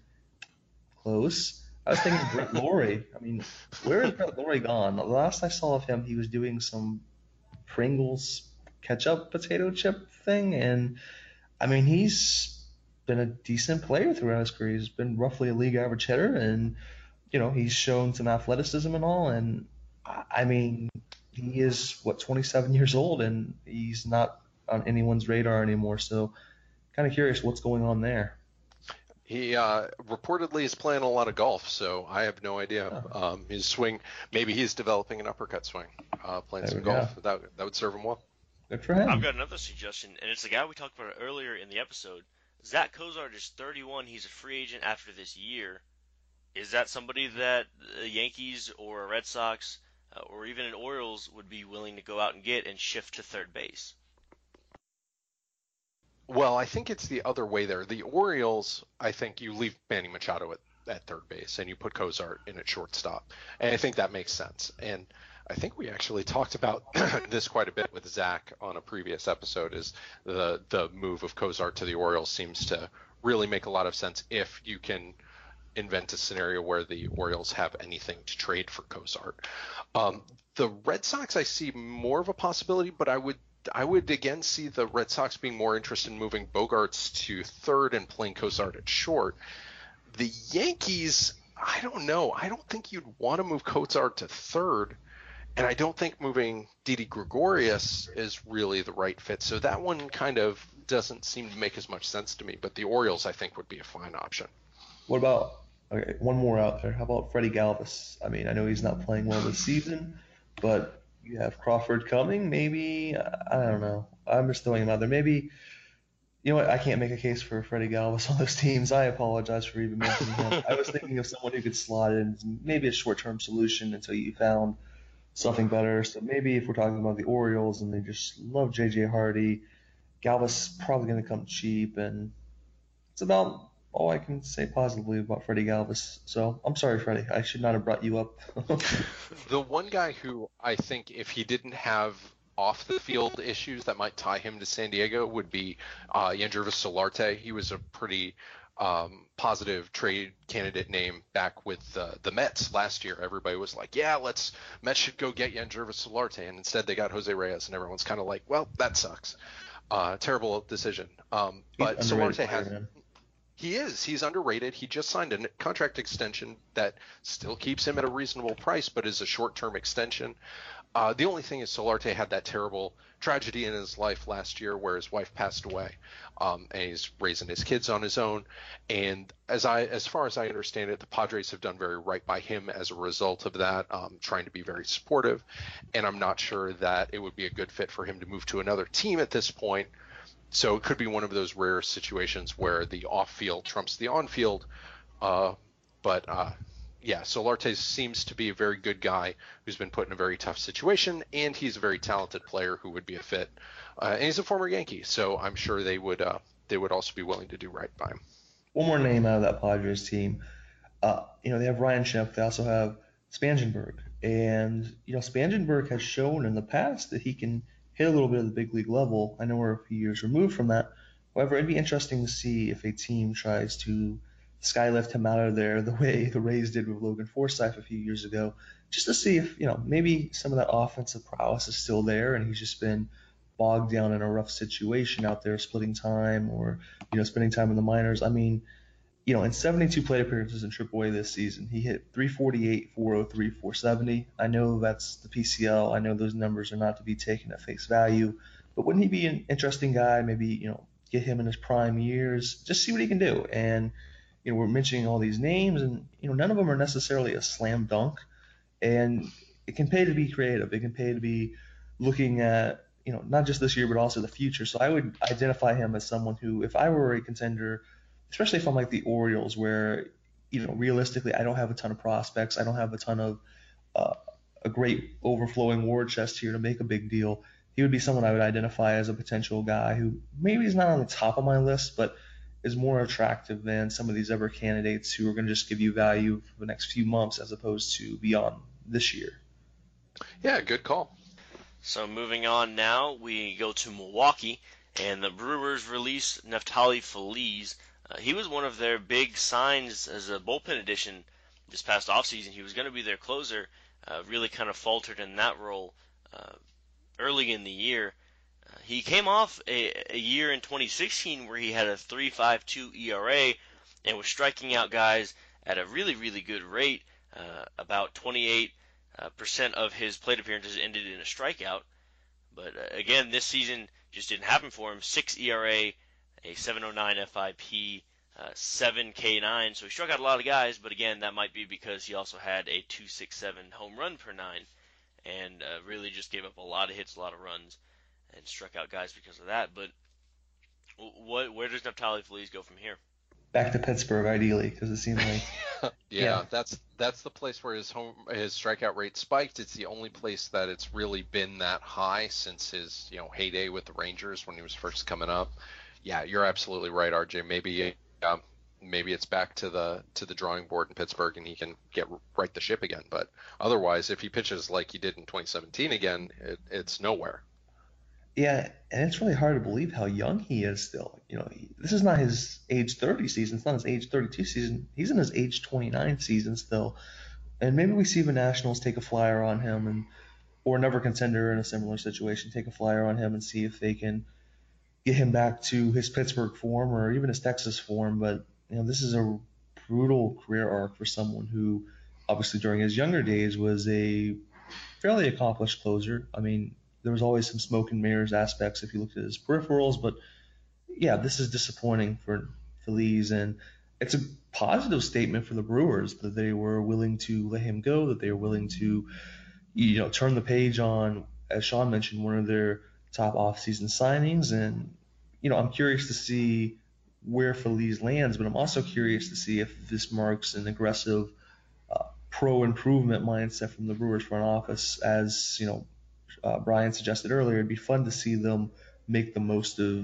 Close. I was thinking Brett Lawrie. I mean, where is Brett Lawrie gone? The last I saw of him, he was doing some Pringles ketchup potato chip thing, and I mean, he's been a decent player throughout his career. He's been roughly a league average hitter, and he's shown some athleticism and all, and I mean, he is 27 years old, and he's not on anyone's radar anymore. So kind of curious what's going on there. He reportedly is playing a lot of golf, so I have no idea. Oh. His swing, maybe he's developing an uppercut swing, playing There some we go. golf. That would serve him well. Good for I've him. got another suggestion, and it's the guy we talked about earlier in the episode. Zach Cozart is 31. He's a free agent after this year. Is that somebody that the Yankees or Red Sox or even an Orioles would be willing to go out and get and shift to third base? Well, I think it's the other way there. The Orioles, I think you leave Manny Machado at third base and you put Cozart in at shortstop. And I think that makes sense. And I think we actually talked about this quite a bit with Zach on a previous episode, is the move of Cozart to the Orioles seems to really make a lot of sense if you can invent a scenario where the Orioles have anything to trade for Cozart. The Red Sox, I see more of a possibility, but I would again see the Red Sox being more interested in moving Bogarts to third and playing Cozart at short. The Yankees, I don't know. I don't think you'd want to move Cozart to third, and I don't think moving Didi Gregorius is really the right fit. So that one kind of doesn't seem to make as much sense to me. But the Orioles, I think, would be a fine option. What about, okay, one more out there? How about Freddie Galvis? I mean, I know he's not playing well this season, but you have Crawford coming. Maybe, I don't know. I'm just throwing him out there. Maybe, you know what? I can't make a case for Freddie Galvis on those teams. I apologize for even mentioning him. I was thinking of someone who could slot in, maybe a short-term solution until you found something better. So maybe if we're talking about the Orioles and they just love J.J. Hardy, Galvis probably going to come cheap, and it's about all I can say positively about Freddie Galvis. So I'm sorry, Freddie. I should not have brought you up. The one guy who I think if he didn't have off the field issues that might tie him to San Diego would be Yangervis Solarte. He was a pretty positive trade candidate name back with the Mets last year. Everybody was like, yeah, Mets should go get Yangervis Solarte, and instead they got Jose Reyes, and everyone's kind of like, well, that sucks. Terrible decision. But Solarte has. He's underrated. He just signed a contract extension that still keeps him at a reasonable price, but is a short-term extension. The only thing is Solarte had that terrible tragedy in his life last year where his wife passed away, and he's raising his kids on his own. And as far as I understand it, the Padres have done very right by him as a result of that, trying to be very supportive. And I'm not sure that it would be a good fit for him to move to another team at this point. So it could be one of those rare situations where the off-field trumps the on-field. Yeah, Solarte seems to be a very good guy who's been put in a very tough situation, and he's a very talented player who would be a fit. And he's a former Yankee, so I'm sure they would also be willing to do right by him. One more name out of that Padres team. They have Ryan Schimpf. They also have Spangenberg. And, Spangenberg has shown in the past that he can hit a little bit of the big league level. I know we're a few years removed from that. However, it'd be interesting to see if a team tries to skylift him out of there the way the Rays did with Logan Forsythe a few years ago, just to see if, maybe some of that offensive prowess is still there and he's just been bogged down in a rough situation out there splitting time or, spending time in the minors. I mean, in 72 plate appearances in AAA this season, he hit 348, 403, 470. I know that's the PCL. I know those numbers are not to be taken at face value, but wouldn't he be an interesting guy? Maybe, get him in his prime years, just see what he can do. And, we're mentioning all these names and, none of them are necessarily a slam dunk, and it can pay to be creative. It can pay to be looking at, not just this year, but also the future. So I would identify him as someone who, if I were a contender, especially if I'm like the Orioles, where, realistically, I don't have a ton of prospects. I don't have a ton of a great overflowing war chest here to make a big deal. He would be someone I would identify as a potential guy who maybe is not on the top of my list, but is more attractive than some of these other candidates who are going to just give you value for the next few months as opposed to beyond this year. Yeah, good call. So moving on now, we go to Milwaukee, and the Brewers released Neftali Feliz. He was one of their big signs as a bullpen addition this past offseason. He was going to be their closer, really kind of faltered in that role early in the year. He came off a year in 2016 where he had a 3.52 ERA and was striking out guys at a really, really good rate. About 28% of his plate appearances ended in a strikeout. But again, this season just didn't happen for him. 6 ERA, a 7.09 FIP, 7 K9, so he struck out a lot of guys, but again, that might be because he also had a 2.67 home run per nine, and really just gave up a lot of hits, a lot of runs, and struck out guys because of that. But where does Neftali Feliz go from here? Back to Pittsburgh, ideally, because it seemed like yeah, that's the place where his strikeout rate spiked. It's the only place that it's really been that high since his heyday with the Rangers when he was first coming up. Yeah, you're absolutely right, RJ. Maybe it's back to the drawing board in Pittsburgh and he can right the ship again. But otherwise, if he pitches like he did in 2017 again, it's nowhere. Yeah, and it's really hard to believe how young he is still. This is not his age 30 season. It's not his age 32 season. He's in his age 29 season still. And maybe we see the Nationals take a flyer on him, or another contender in a similar situation take a flyer on him and see if they can get him back to his Pittsburgh form or even his Texas form. But this is a brutal career arc for someone who, obviously during his younger days, was a fairly accomplished closer. I mean, there was always some smoke and mirrors aspects if you looked at his peripherals, but yeah, this is disappointing for Feliz, and it's a positive statement for the Brewers that they were willing to let him go, that they were willing to, turn the page on, as Sean mentioned, one of their top offseason signings. And, I'm curious to see where Feliz lands, but I'm also curious to see if this marks an aggressive pro improvement mindset from the Brewers front office. As Brian suggested earlier, it'd be fun to see them make the most of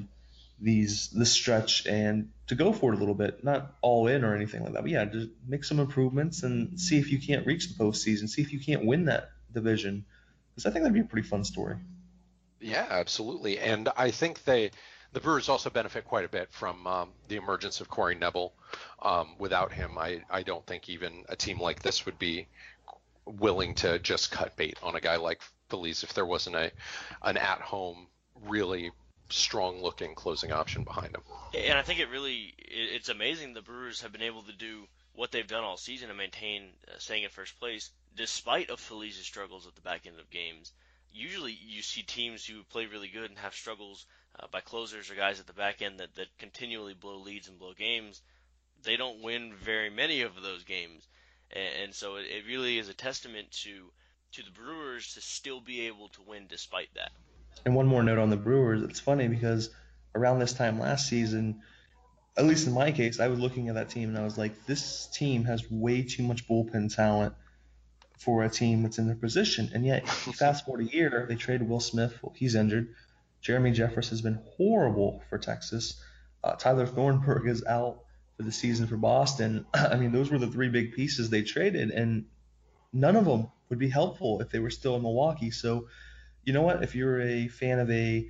this stretch and to go for it a little bit, not all in or anything like that, but yeah, just make some improvements and see if you can't reach the postseason, see if you can't win that division, because I think that'd be a pretty fun story. Yeah, absolutely, and I think the Brewers also benefit quite a bit from the emergence of Corey Knebel. Without him, I don't think even a team like this would be willing to just cut bait on a guy like Feliz if there wasn't an at-home, really strong-looking closing option behind him. And I think it's amazing the Brewers have been able to do what they've done all season and maintain staying in first place despite of Feliz's struggles at the back end of games. Usually you see teams who play really good and have struggles by closers or guys at the back end that continually blow leads and blow games. They don't win very many of those games. And so it really is a testament to the Brewers to still be able to win despite that. And one more note on the Brewers. It's funny because around this time last season, at least in my case, I was looking at that team and I was like, this team has way too much bullpen talent for a team that's in their position. And yet, fast forward a year, they traded Will Smith. Well, he's injured. Jeremy Jeffress has been horrible for Texas. Tyler Thornburg is out for the season for Boston. I mean, those were the three big pieces they traded, and none of them would be helpful if they were still in Milwaukee. So, you know what? If you're a fan of a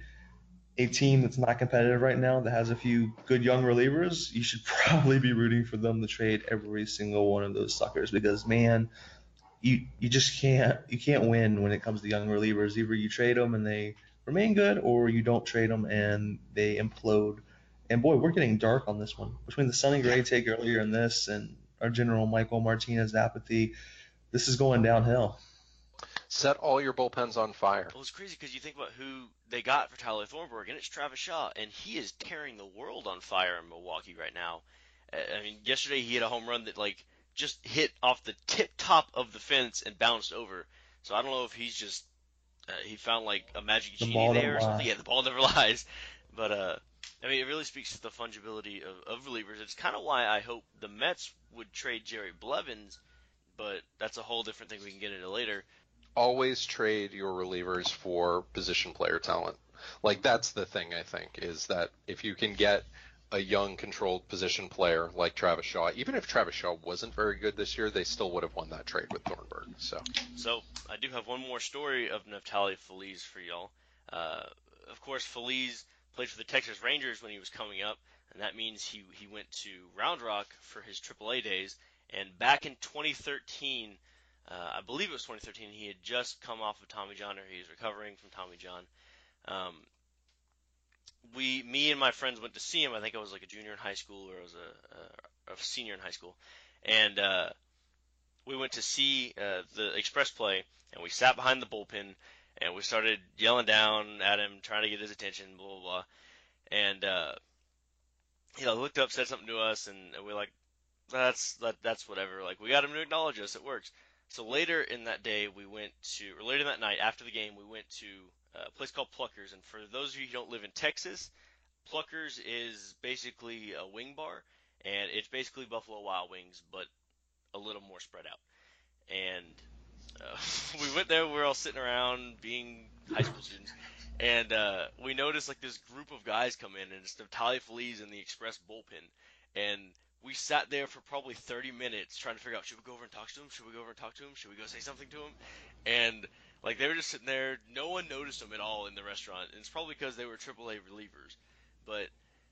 team that's not competitive right now, that has a few good young relievers, you should probably be rooting for them to trade every single one of those suckers, because, man, you just can't win when it comes to young relievers. Either you trade them and they remain good, or you don't trade them and they implode. And boy, we're getting dark on this one. Between the Sonny Gray take earlier in this and our general Michael Martinez apathy, this is going downhill. Set all your bullpens on fire. Well, it's crazy because you think about who they got for Tyler Thornburg, and it's Travis Shaw, and he is tearing the world on fire in Milwaukee right now. I mean, yesterday he hit a home run that just hit off the tip top of the fence and bounced over. So I don't know if he's just he found like a magic genie there or something. Yeah, the ball never lies. But I mean, it really speaks to the fungibility of relievers. It's kind of why I hope the Mets would trade Jerry Blevins, but that's a whole different thing we can get into later. Always trade your relievers for position player talent. Like, that's the thing, I think, is that if you can get a young, controlled position player like Travis Shaw, even if Travis Shaw wasn't very good this year, they still would have won that trade with Thornburg. So I do have one more story of Neftali Feliz for y'all. Of course, Feliz played for the Texas Rangers when he was coming up, and that means he went to Round Rock for his AAA days. And back in 2013, I believe it was 2013, he had just come off of Tommy John, or he was recovering from Tommy John. Me and my friends went to see him. I think I was like a junior in high school, or I was a senior in high school, and we went to see the Express play, and we sat behind the bullpen, and we started yelling down at him, trying to get his attention, blah blah blah, and looked up, said something to us, and we're like, that's whatever. Like, we got him to acknowledge us. It works. So later in that day, or later in that night after the game, we went to a place called Pluckers. And for those of you who don't live in Texas, Pluckers is basically a wing bar, and it's basically Buffalo Wild Wings, but a little more spread out. And uh, we went there. We were all sitting around, being high school students, and we noticed like this group of guys come in, and it's Naftali Feliz in the Express bullpen, and we sat there for probably 30 minutes trying to figure out, should we go over and talk to him? Should we go over and talk to him? Should we go say something to him? And like they were just sitting there, no one noticed them at all in the restaurant, and it's probably because they were AAA relievers, but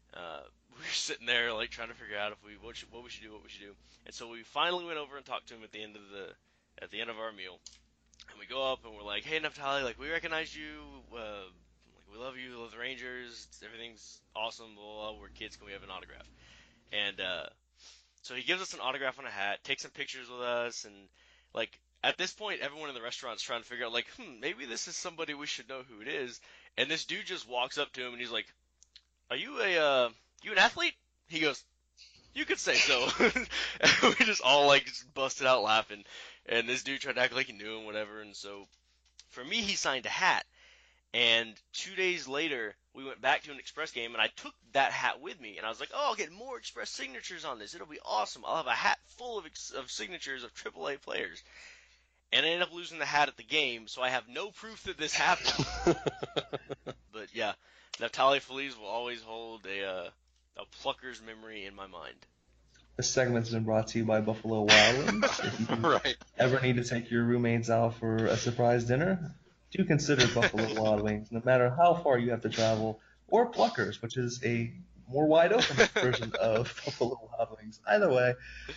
we were sitting there like trying to figure out what we should do. And so we finally went over and talked to him at the end of our meal. And we go up and we're like, hey, Naftali, like, we recognize you. Like, we love you. We love the Rangers. Everything's awesome. Blah, blah, blah. We're kids. Can we have an autograph? And so he gives us an autograph on a hat, takes some pictures with us. And, like, at this point, everyone in the restaurant's trying to figure out, like, maybe this is somebody we should know who it is. And this dude just walks up to him and he's like, are you you an athlete? He goes, you could say so. And we just all like just busted out laughing. And this dude tried to act like he knew him, whatever. And so for me, he signed a hat. And 2 days later, we went back to an Express game, and I took that hat with me. And I was like, oh, I'll get more Express signatures on this. It'll be awesome. I'll have a hat full of signatures of AAA players. And I ended up losing the hat at the game, so I have no proof that this happened. But yeah, Naftali Feliz will always hold a Pluckers memory in my mind. This segment's been brought to you by Buffalo Wild Wings. If you Right. ever need to take your roommates out for a surprise dinner, do consider Buffalo Wild Wings, no matter how far you have to travel, or Pluckers, which is a more wide open version of Buffalo Wild Wings. Either way,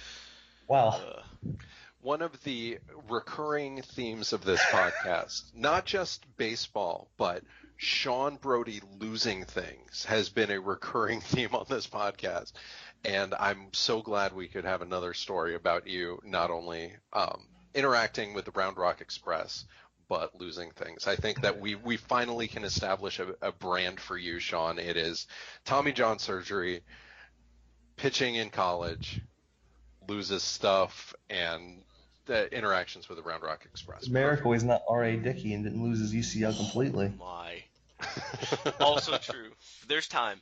wow. One of the recurring themes of this podcast, not just baseball, but Sean Brody losing things has been a recurring theme on this podcast. And I'm so glad we could have another story about you not only interacting with the Round Rock Express, but losing things. I think that we finally can establish a brand for you, Sean. It is Tommy John surgery, pitching in college, loses stuff, and the interactions with the Round Rock Express. Miracle he's not R.A. Dickey and didn't lose his UCL completely. Oh my. Also true. There's time.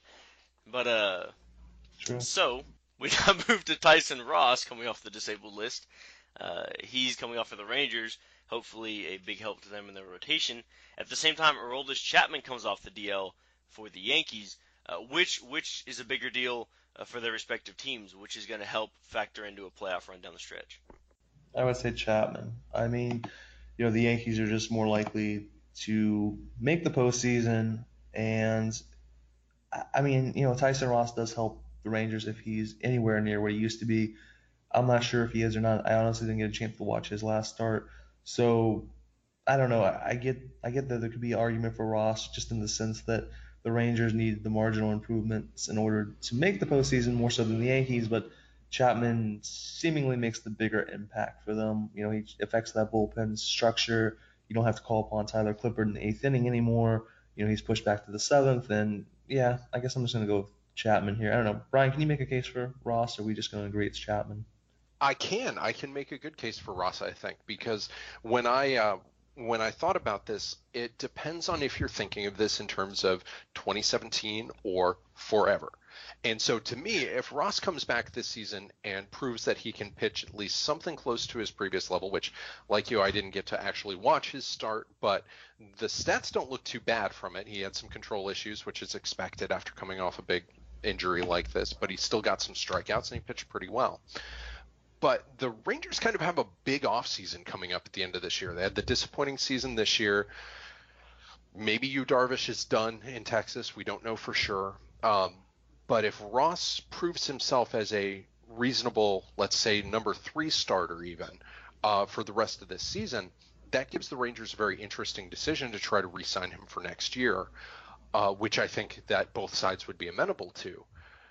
But True. So we now move to Tyson Ross coming off the disabled list. He's coming off for the Rangers. Hopefully a big help to them in their rotation. At the same time, Aroldis Chapman comes off the DL for the Yankees. Which is a bigger deal for their respective teams? Which is going to help factor into a playoff run down the stretch? I would say Chapman. I mean, the Yankees are just more likely to make the postseason, and I mean, Tyson Ross does help the Rangers if he's anywhere near where he used to be. I'm not sure if he is or not. I honestly didn't get a chance to watch his last start, so I don't know. I get that there could be an argument for Ross just in the sense that the Rangers need the marginal improvements in order to make the postseason more so than the Yankees, but Chapman seemingly makes the bigger impact for them. He affects that bullpen structure. You don't have to call upon Tyler Clippard in the eighth inning anymore. He's pushed back to the seventh, and yeah, I guess I'm just going to go with Chapman here. I don't know. Brian, can you make a case for Ross, or are we just going to agree it's Chapman? I can make a good case for Ross, I think, because when I thought about this, it depends on if you're thinking of this in terms of 2017 or forever. And so to me, if Ross comes back this season and proves that he can pitch at least something close to his previous level, which, like you, I didn't get to actually watch his start, but the stats don't look too bad from it. He had some control issues, which is expected after coming off a big injury like this, but he still got some strikeouts and he pitched pretty well. But the Rangers kind of have a big offseason coming up at the end of this year. They had the disappointing season this year. Maybe Yu Darvish is done in Texas. We don't know for sure. But if Ross proves himself as a reasonable, let's say, number 3 starter even for the rest of this season, that gives the Rangers a very interesting decision to try to re-sign him for next year, which I think that both sides would be amenable to.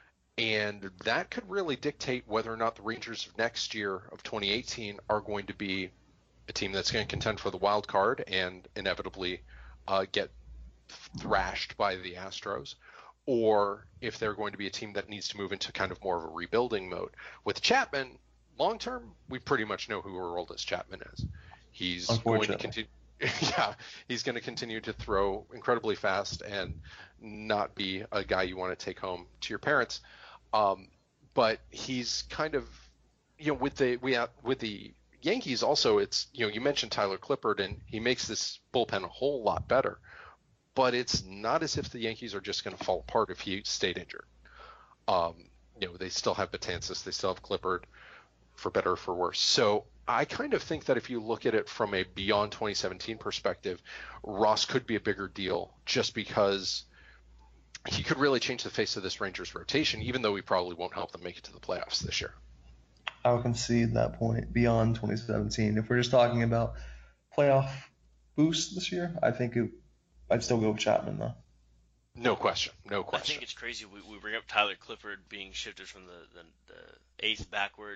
And that could really dictate whether or not the Rangers of next year of 2018 are going to be a team that's going to contend for the wild card and inevitably get thrashed by the Astros, or if they're going to be a team that needs to move into kind of more of a rebuilding mode. With Chapman, long term, we pretty much know who Aroldis Chapman is. He's going to continue. Yeah, he's going to continue to throw incredibly fast and not be a guy you want to take home to your parents. But he's kind of, with the Yankees also, it's, you mentioned Tyler Clippard, and he makes this bullpen a whole lot better. But it's not as if the Yankees are just going to fall apart if he stayed injured. They still have Betances, they still have Clippard, for better or for worse. So I kind of think that if you look at it from a beyond 2017 perspective, Ross could be a bigger deal just because he could really change the face of this Rangers rotation, even though he probably won't help them make it to the playoffs this year. I would concede that point beyond 2017. If we're just talking about playoff boost this year, I think I'd still go with Chapman, though. No question. I think it's crazy we bring up Tyler Clippard being shifted from the eighth backward.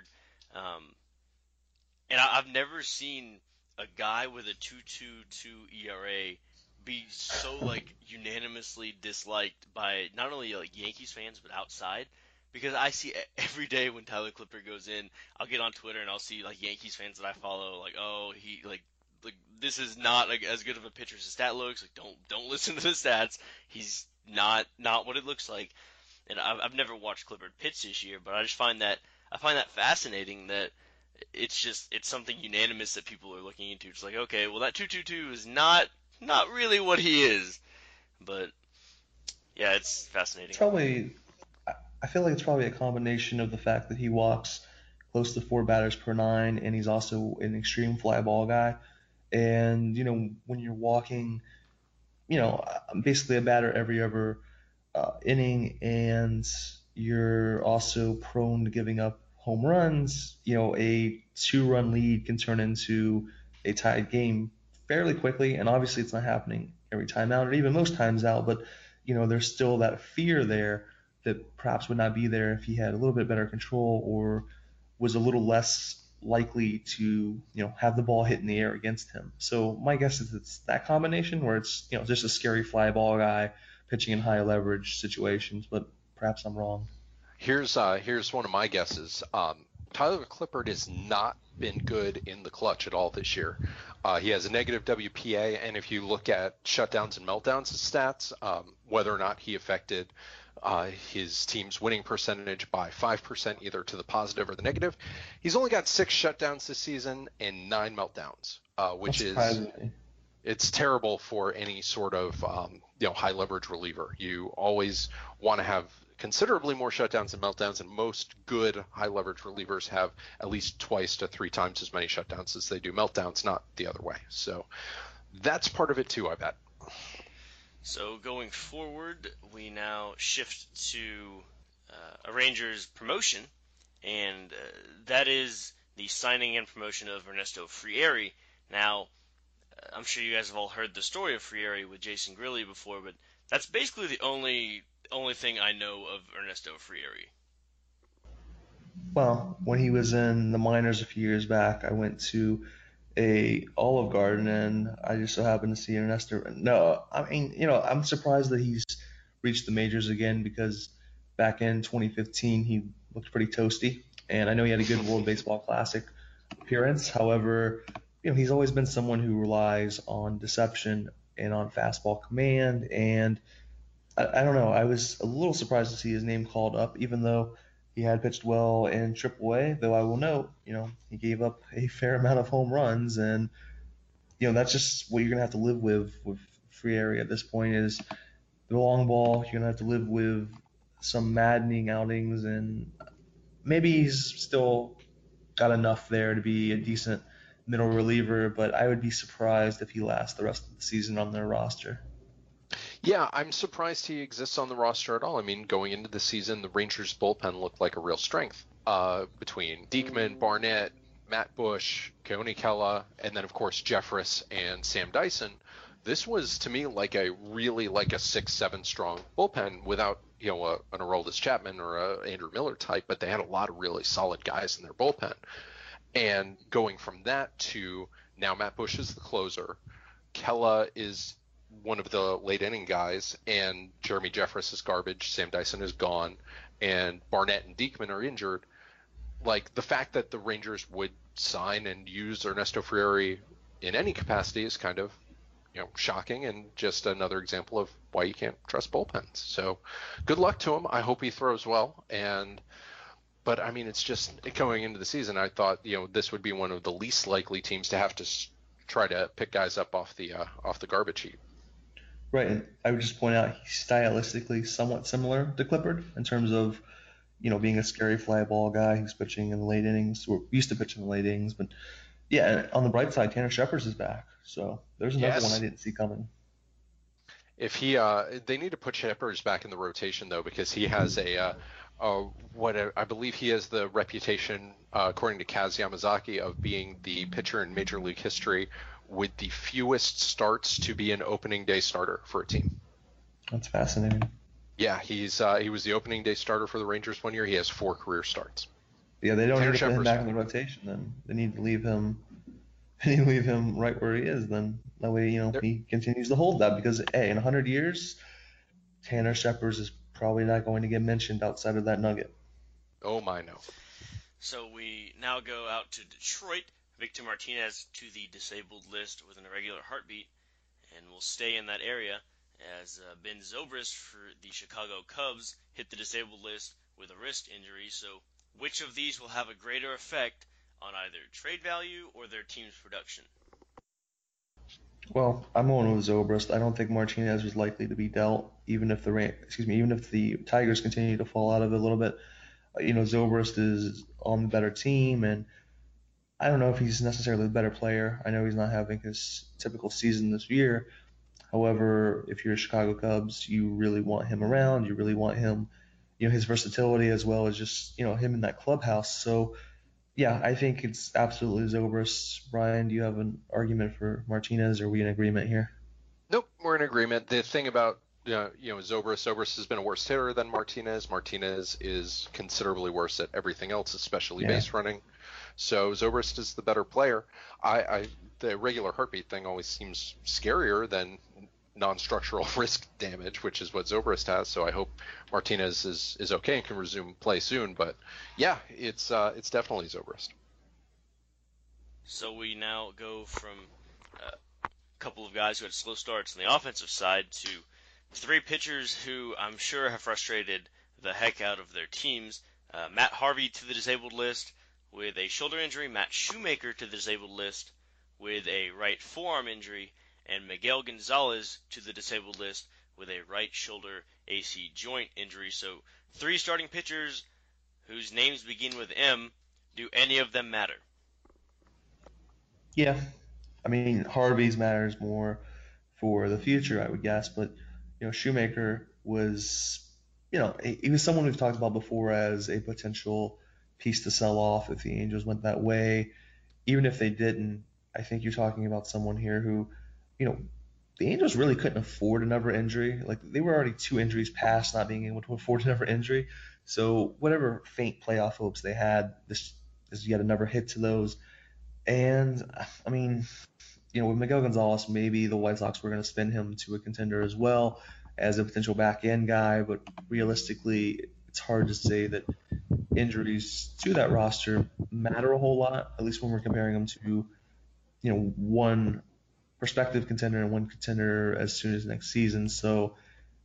And I've never seen a guy with a 2.22 ERA be so unanimously disliked by not only Yankees fans but outside, because I see every day when Tyler Clippard goes in, I'll get on Twitter and I'll see Yankees fans that I follow he this is not as good of a pitcher as his stat looks. Don't listen to the stats. He's not what it looks like. And I've never watched Clippard pitch this year, but I find that fascinating that it's something unanimous that people are looking into. It's okay, well, that 2.22 is not really what he is. But yeah, it's fascinating. I feel like it's probably a combination of the fact that he walks close to 4 batters per 9, and he's also an extreme fly ball guy. And when you're walking, basically a batter every other inning, and you're also prone to giving up home runs, a 2-run lead can turn into a tied game fairly quickly. And obviously it's not happening every time out or even most times out, but there's still that fear there that perhaps would not be there if he had a little bit better control or was a little less likely to have the ball hit in the air against him. So my guess is it's that combination where it's just a scary fly ball guy pitching in high leverage situations, but perhaps I'm wrong. Here's one of my guesses. Tyler Clippard has not been good in the clutch at all this year. He has a negative WPA, and if you look at shutdowns and meltdowns stats, whether or not he affected his team's winning percentage by 5%, either to the positive or the negative, he's only got 6 shutdowns this season and 9 meltdowns, which it's terrible for any sort of high leverage reliever. You always want to have considerably more shutdowns and meltdowns, and most good high leverage relievers have at least 2 to 3 times as many shutdowns as they do meltdowns, not the other way. So that's part of it too, I bet. So going forward, we now shift to a Rangers promotion, and that is the signing and promotion of Ernesto Frieri. Now, I'm sure you guys have all heard the story of Frieri with Jason Grilli before, but that's basically the only thing I know of Ernesto Frieri. Well, when he was in the minors a few years back, I went to a Olive Garden, and I just so happened to see Ernesto. No, I mean, I'm surprised that he's reached the majors again, because back in 2015 he looked pretty toasty, and I know he had a good World Baseball Classic appearance. However, he's always been someone who relies on deception and on fastball command, and I don't know. I was a little surprised to see his name called up, even though he had pitched well in AAA, though I will note, he gave up a fair amount of home runs, and, that's just what you're going to have to live with Frieri at this point is the long ball. You're going to have to live with some maddening outings, and maybe he's still got enough there to be a decent middle reliever, but I would be surprised if he lasts the rest of the season on their roster. Yeah, I'm surprised he exists on the roster at all. I mean, going into the season, the Rangers bullpen looked like a real strength between Diekman, Barnett, Matt Bush, Keone Kela, and then, of course, Jeffress and Sam Dyson. This was, to me, really like a 6-7 strong bullpen without, an Aroldis Chapman or a Andrew Miller type, but they had a lot of really solid guys in their bullpen. And going from that to now Matt Bush is the closer. Kela is one of the late inning guys, and Jeremy Jeffress is garbage, Sam Dyson is gone, and Barnett and Diekman are injured. Like, the fact that the Rangers would sign and use Ernesto Frieri in any capacity is kind of, shocking, and just another example of why you can't trust bullpens. So good luck to him. I hope he throws well. But I mean, it's just going into the season, I thought, this would be one of the least likely teams to have to try to pick guys up off the garbage heap. Right, and I would just point out he's stylistically somewhat similar to Clippard in terms of, being a scary fly ball guy who's pitching in the late innings, or used to pitch in the late innings. But yeah, on the bright side, Tanner Shepard is back, so there's another one I didn't see coming. If they need to put Shepard back in the rotation though, because he has I believe he has the reputation, according to Kaz Yamazaki, of being the pitcher in Major League history with the fewest starts to be an opening day starter for a team. That's fascinating. Yeah, he was the opening day starter for the Rangers one year. He has 4 career starts. Yeah, they don't need to put him back in the rotation then. They need to leave him right where he is then. That way, he continues to hold that, because, hey, in 100 years, Tanner Shepard is probably not going to get mentioned outside of that nugget. Oh, my, no. So we now go out to Detroit. Victor Martinez to the disabled list with an irregular heartbeat, and will stay in that area as Ben Zobrist for the Chicago Cubs hit the disabled list with a wrist injury. So which of these will have a greater effect on either trade value or their team's production? Well, I'm going with Zobrist. I don't think Martinez is likely to be dealt, even if the Tigers continue to fall out of it a little bit. Zobrist is on the better team, and I don't know if he's necessarily the better player. I know he's not having his typical season this year. However, if you're Chicago Cubs, you really want him around. You really want him, his versatility, as well as just, him in that clubhouse. So, yeah, I think it's absolutely Zobrist. Brian, do you have an argument for Martinez, or are we in agreement here? Nope, we're in agreement. The thing about Zobrist has been a worse hitter than Martinez. Martinez is considerably worse at everything else, especially base running. So Zobrist is the better player. The regular heartbeat thing always seems scarier than non-structural wrist damage, which is what Zobrist has. So I hope Martinez is okay and can resume play soon. But yeah, it's definitely Zobrist. So we now go from a couple of guys who had slow starts on the offensive side to 3 pitchers who I'm sure have frustrated the heck out of their teams. Matt Harvey to the disabled list with a shoulder injury, Matt Shoemaker to the disabled list with a right forearm injury, and Miguel Gonzalez to the disabled list with a right shoulder AC joint injury. So 3 starting pitchers whose names begin with M. Do any of them matter? Yeah. I mean, Harvey's matters more for the future, I would guess, but Shoemaker was, he was someone we've talked about before as a potential piece to sell off if the Angels went that way. Even if they didn't, I think you're talking about someone here who, the Angels really couldn't afford another injury. Like, they were already 2 injuries past not being able to afford another injury. So whatever faint playoff hopes they had, this is yet another hit to those. And I mean, with Miguel Gonzalez, maybe the White Sox were going to spin him to a contender as well as a potential back-end guy, but realistically, it's hard to say that injuries to that roster matter a whole lot, at least when we're comparing them to, one prospective contender and one contender as soon as next season. So,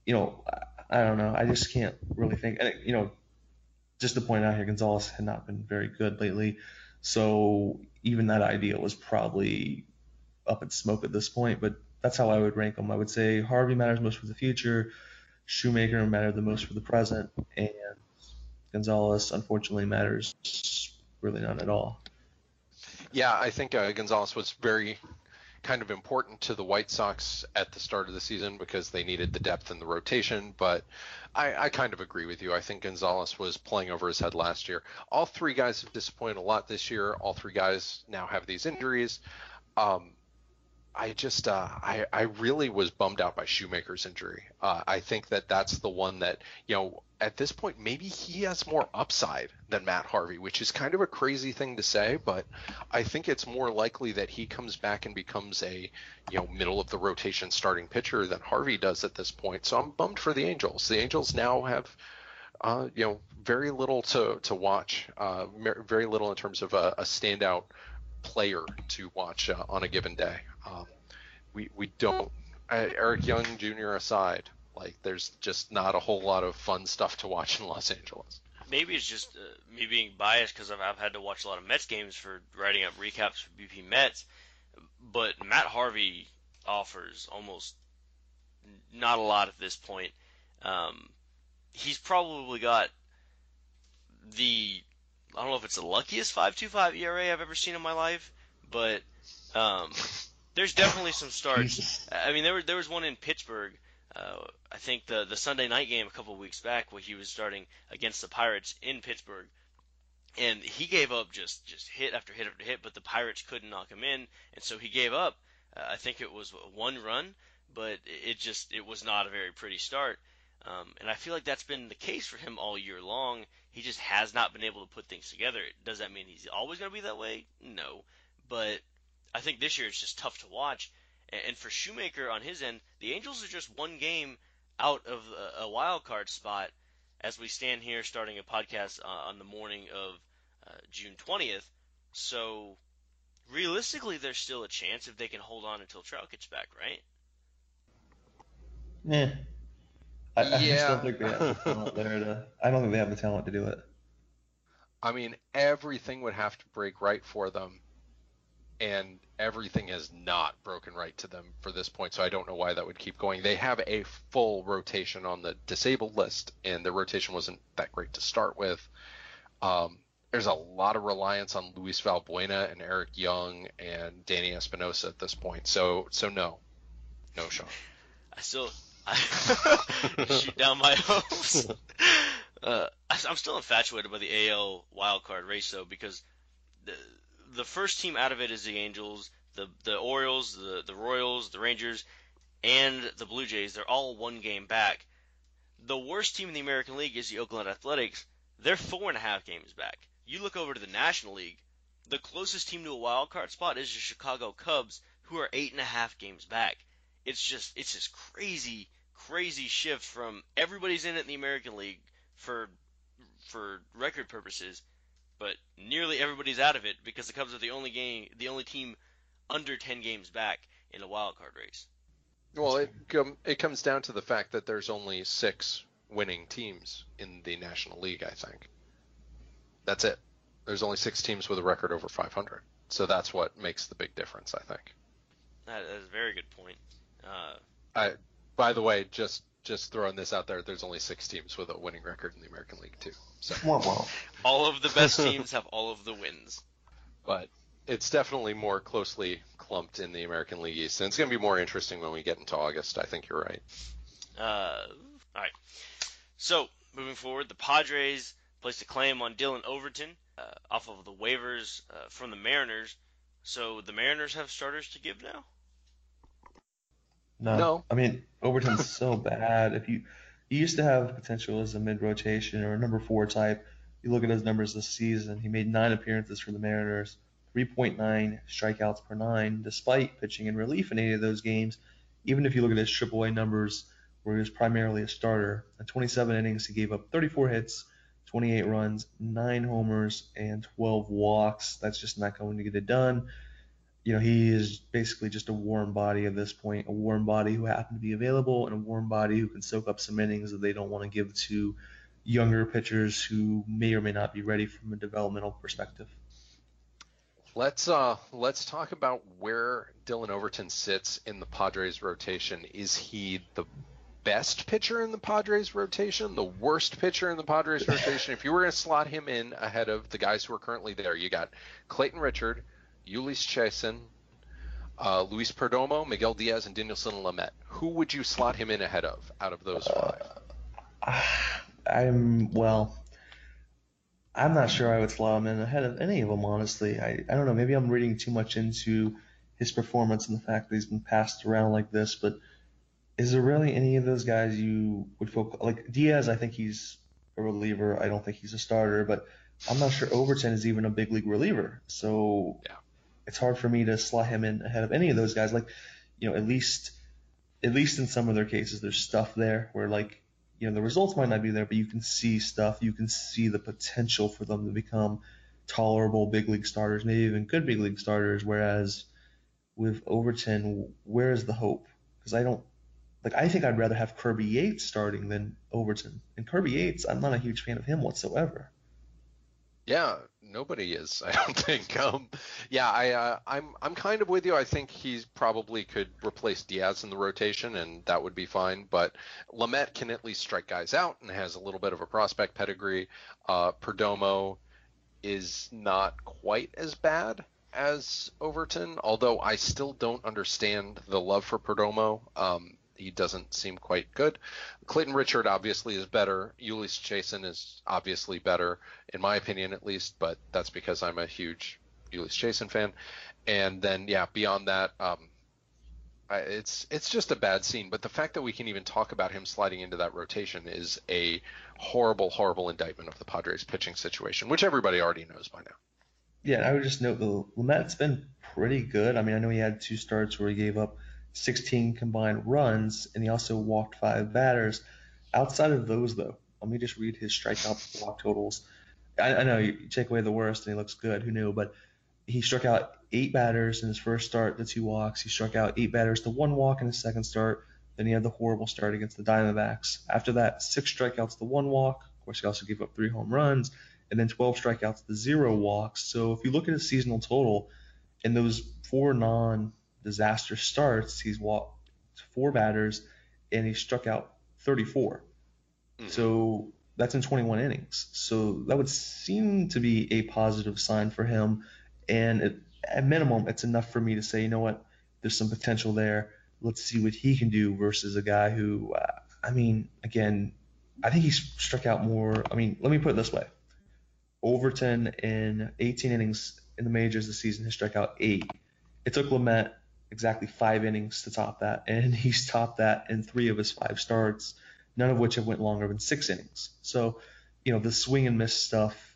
I don't know. I just can't really think. And, just to point out here, Gonzalez had not been very good lately. So even that idea was probably up in smoke at this point, but that's how I would rank them. I would say Harvey matters most for the future, Shoemaker mattered the most for the present, and Gonzalez, unfortunately, matters really none at all. Yeah, I think Gonzalez was very kind of important to the White Sox at the start of the season because they needed the depth in the rotation, but I kind of agree with you. I think Gonzalez was playing over his head last year. All 3 guys have disappointed a lot this year. All 3 guys now have these injuries. I really was bummed out by Shoemaker's injury. I think that that's the one that, at this point, maybe he has more upside than Matt Harvey, which is kind of a crazy thing to say, but I think it's more likely that he comes back and becomes a, middle of the rotation starting pitcher than Harvey does at this point. So I'm bummed for the Angels. The Angels now have, very little to watch, very little in terms of a standout player to watch on a given day. We don't, Eric Young Jr. aside, like there's just not a whole lot of fun stuff to watch in Los Angeles. Maybe it's just me being biased because I've had to watch a lot of Mets games for writing up recaps for BP Mets, but Matt Harvey offers almost not a lot at this point. He's probably got I don't know if it's the luckiest 5.25 ERA I've ever seen in my life, but there's definitely some starts. I mean, there was one in Pittsburgh. I think the Sunday night game a couple of weeks back where he was starting against the Pirates in Pittsburgh, and he gave up just hit after hit after hit, but the Pirates couldn't knock him in, and so he gave up. I think it was one run, but it was not a very pretty start. And I feel like that's been the case for him all year long. He just has not been able to put things together. Does that mean he's always going to be that way? No. But I think this year it's just tough to watch. And for Shoemaker on his end, the Angels are just one game out of a wild card spot as we stand here starting a podcast on the morning of June 20th. So realistically, there's still a chance if they can hold on until Trout gets back, right? Yeah. I just don't Yeah. think they have the talent there I don't think they have the talent to do it. I mean, everything would have to break right for them, and everything has not broken right to them for this point, so I don't know why that would keep going. They have a full rotation on the disabled list, and the rotation wasn't that great to start with. There's a lot of reliance on Luis Valbuena and Eric Young and Danny Espinosa at this point, so no, Sean. I shoot down my hopes. I'm still infatuated by the AL wildcard race though, because the first team out of it is the Angels, the Orioles, the Royals, the Rangers, and the Blue Jays. They're all one game back. The worst team in the American League is the Oakland Athletics. They're 4.5 games back. You look over to the National League, the closest team to a wild card spot is the Chicago Cubs, who are 8.5 games back. It's just crazy shift from everybody's in it in the American League for record purposes, but nearly everybody's out of it because the Cubs are the only team under 10 games back in a wild card race. Well, it comes down to the fact that there's only 6 winning teams in the National League, I think. That's it. There's only 6 teams with a record over 500. So that's what makes the big difference, I think. That is a very good point. By the way, just throwing this out there, there's only 6 teams with a winning record in the American League too. So all of the best teams have all of the wins. But it's definitely more closely clumped in the American League East, and it's going to be more interesting when we get into August. I think you're right. All right. So moving forward, the Padres placed a claim on Dylan Overton off of the waivers from the Mariners. So the Mariners have starters to give now? No. I mean, Overton's so bad. If you used to have potential as a mid-rotation or a number 4 type. You look at his numbers this season. He made 9 appearances for the Mariners, 3.9 strikeouts per 9, despite pitching in relief in 8 of those games. Even if you look at his AAA numbers, where he was primarily a starter, in 27 innings he gave up 34 hits, 28 runs, 9 homers, and 12 walks. That's just not going to get it done. He is basically just a warm body at this point, a warm body who happened to be available and a warm body who can soak up some innings that they don't want to give to younger pitchers who may or may not be ready from a developmental perspective. Let's talk about where Dylan Overton sits in the Padres rotation. Is he the best pitcher in the Padres rotation, the worst pitcher in the Padres rotation? If you were going to slot him in ahead of the guys who are currently there, you got Clayton Richard, Ulysses Chasen, Luis Perdomo, Miguel Diaz, and Dinelson Lamet. Who would you slot him in ahead of out of those 5? I'm not sure I would slot him in ahead of any of them, honestly. I don't know. Maybe I'm reading too much into his performance and the fact that he's been passed around like this, but is there really any of those guys you would feel like Diaz? I think he's a reliever. I don't think he's a starter, but I'm not sure Overton is even a big league reliever. So Yeah. it's hard for me to slot him in ahead of any of those guys. Like, at least in some of their cases, there's stuff there where like, the results might not be there, but you can see stuff. You can see the potential for them to become tolerable big league starters, maybe even good big league starters. Whereas with Overton, where is the hope? Because I think I'd rather have Kirby Yates starting than Overton. And Kirby Yates, I'm not a huge fan of him whatsoever. Yeah, nobody is, I don't think. I'm kind of with you. I think he probably could replace Diaz in the rotation, and that would be fine. But Lamet can at least strike guys out and has a little bit of a prospect pedigree. Perdomo is not quite as bad as Overton, although I still don't understand the love for Perdomo. He doesn't seem quite good. Clayton Richard obviously is better. Ulysses Chasen is obviously better, in my opinion at least, but that's because I'm a huge Ulysses Chasen fan. And then, beyond that, it's just a bad scene. But the fact that we can even talk about him sliding into that rotation is a horrible, horrible indictment of the Padres pitching situation, which everybody already knows by now. Yeah, and I would just note Lamet's been pretty good. I mean, I know he had 2 starts where he gave up 16 combined runs, and he also walked 5 batters. Outside of those, though, let me just read his strikeout walk totals. I know you take away the worst, and he looks good. Who knew? But he struck out 8 batters in his first start to 2 walks. He struck out 8 batters to 1 walk in his second start. Then he had the horrible start against the Diamondbacks. After that, 6 strikeouts to 1 walk. Of course, he also gave up 3 home runs, and then 12 strikeouts to 0 walks. So if you look at his seasonal total, in those 4 non-disaster starts, he's walked 4 batters, and he struck out 34. Mm-hmm. So that's in 21 innings. So that would seem to be a positive sign for him. And at minimum, it's enough for me to say, you know what, there's some potential there. Let's see what he can do versus a guy who, again, I think he's struck out more. I mean, let me put it this way. Overton in 18 innings in the majors this season has struck out 8. It took Lamet exactly 5 innings to top that, and he's topped that in 3 of his 5 starts, none of which have went longer than 6 innings. So, the swing and miss stuff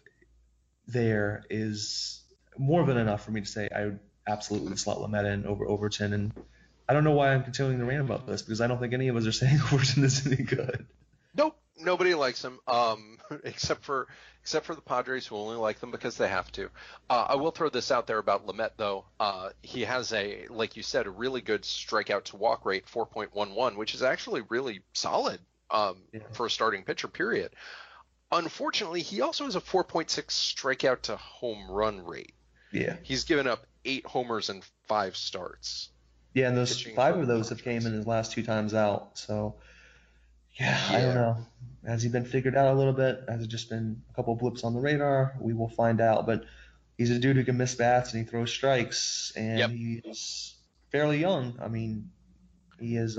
there is more than enough for me to say I would absolutely slot Lamet in over Overton. And I don't know why I'm continuing to rant about this, because I don't think any of us are saying Overton is any good. Nope, nobody likes him, except for the Padres, who only like them because they have to. I will throw this out there about Lamet, though. He has like you said, a really good strikeout to walk rate, 4.11, which is actually really solid for a starting pitcher, period. Unfortunately, he also has a 4.6 strikeout to home run rate. Yeah. He's given up 8 homers in 5 starts. Yeah, and those 5 of those have came in his last 2 times out. So, yeah, I don't know. Has he been figured out a little bit? Has it just been a couple blips on the radar? We will find out. But he's a dude who can miss bats and he throws strikes, and he's fairly young. I mean, he is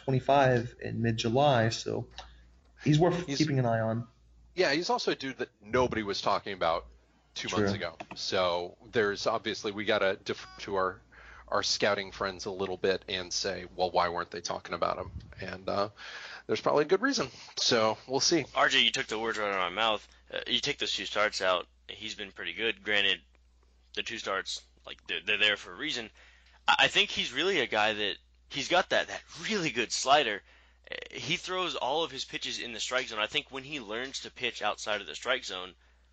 25 in mid-July, so he's worth keeping an eye on. Yeah, he's also a dude that nobody was talking about 2 months ago. So there's obviously, we got to defer to our scouting friends a little bit and say, well, why weren't they talking about him? And there's probably a good reason. So we'll see. RJ, you took the words right out of my mouth. You take those 2 starts out, he's been pretty good. Granted, the 2 starts, like, they're there for a reason. I think he's really a guy that he's got that really good slider. He throws all of his pitches in the strike zone. I think when he learns to pitch outside of the strike zone,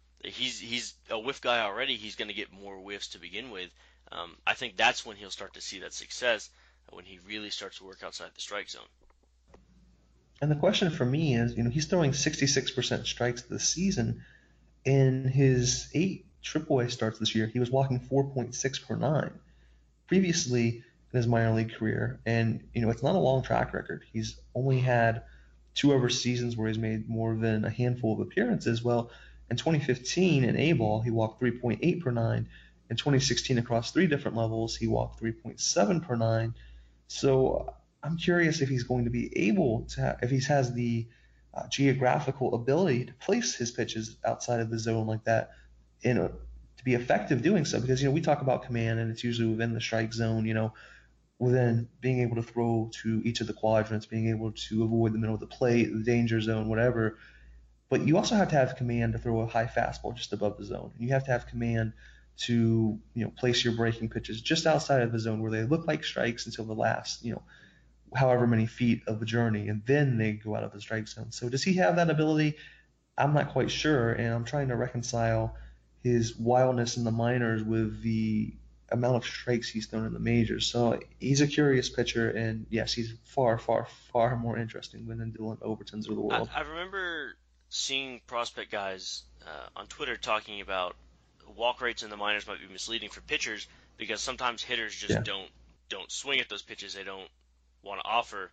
he's a whiff guy already. He's going to get more whiffs to begin with. I think that's when he'll start to see that success, when he really starts to work outside the strike zone. And the question for me is, he's throwing 66% strikes this season. In his 8 AAA starts this year, he was walking 4.6 per 9. Previously in his minor league career, and it's not a long track record. He's only had 2 other seasons where he's made more than a handful of appearances. Well, in 2015 in A-ball, he walked 3.8 per 9. In 2016, across 3 different levels, he walked 3.7 per 9. So I'm curious if he's going to be able to, if he has the geographical ability to place his pitches outside of the zone like that, to be effective doing so, because we talk about command and it's usually within the strike zone, within being able to throw to each of the quadrants, being able to avoid the middle of the plate, the danger zone, whatever. But you also have to have command to throw a high fastball just above the zone. And you have to have command to place your breaking pitches just outside of the zone where they look like strikes until the last however many feet of the journey, and then they go out of the strike zone. So does he have that ability? I'm not quite sure, and I'm trying to reconcile his wildness in the minors with the amount of strikes he's thrown in the majors. So he's a curious pitcher, and yes, he's far, far, far more interesting than the Dylan Overtons of the world. I remember seeing prospect guys on Twitter talking about walk rates in the minors might be misleading for pitchers because sometimes hitters just don't swing at those pitches they don't want to offer,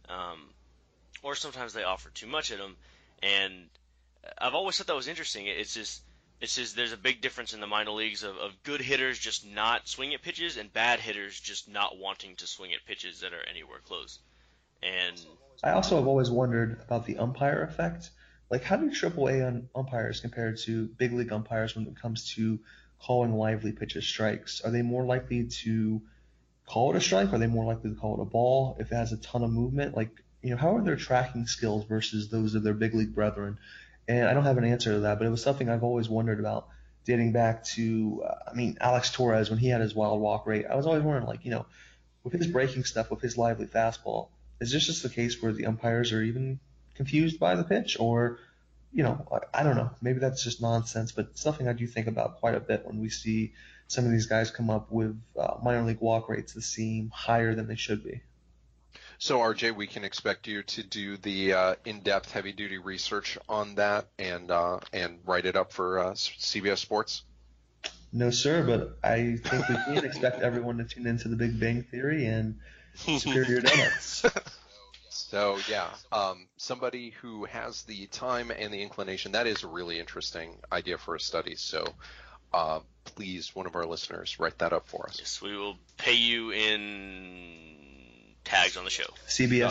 or sometimes they offer too much at them. And I've always thought that was interesting. It's just there's a big difference in the minor leagues of good hitters just not swinging at pitches and bad hitters just not wanting to swing at pitches that are anywhere close. And I also have always wondered about the umpire effect. Like, how do AAA umpires compare to big league umpires when it comes to calling lively pitches strikes? Are they more likely to call it a strike? Are they more likely to call it a ball if it has a ton of movement? Like, how are their tracking skills versus those of their big league brethren? And I don't have an answer to that, but it was something I've always wondered about dating back to, Alex Torres when he had his wild walk rate. I was always wondering, with his breaking stuff, with his lively fastball, is this just the case where the umpires are even confused by the pitch? Or, I don't know. Maybe that's just nonsense, but something I do think about quite a bit when we see some of these guys come up with minor league walk rates that seem higher than they should be. So, RJ, we can expect you to do the in-depth, heavy-duty research on that and write it up for CBS Sports? No, sir, but I think we can expect everyone to tune into the Big Bang Theory and Superior Donuts. So, yeah, somebody who has the time and the inclination, that is a really interesting idea for a study. So, please, one of our listeners, write that up for us. Yes, we will pay you in tags on the show. CBS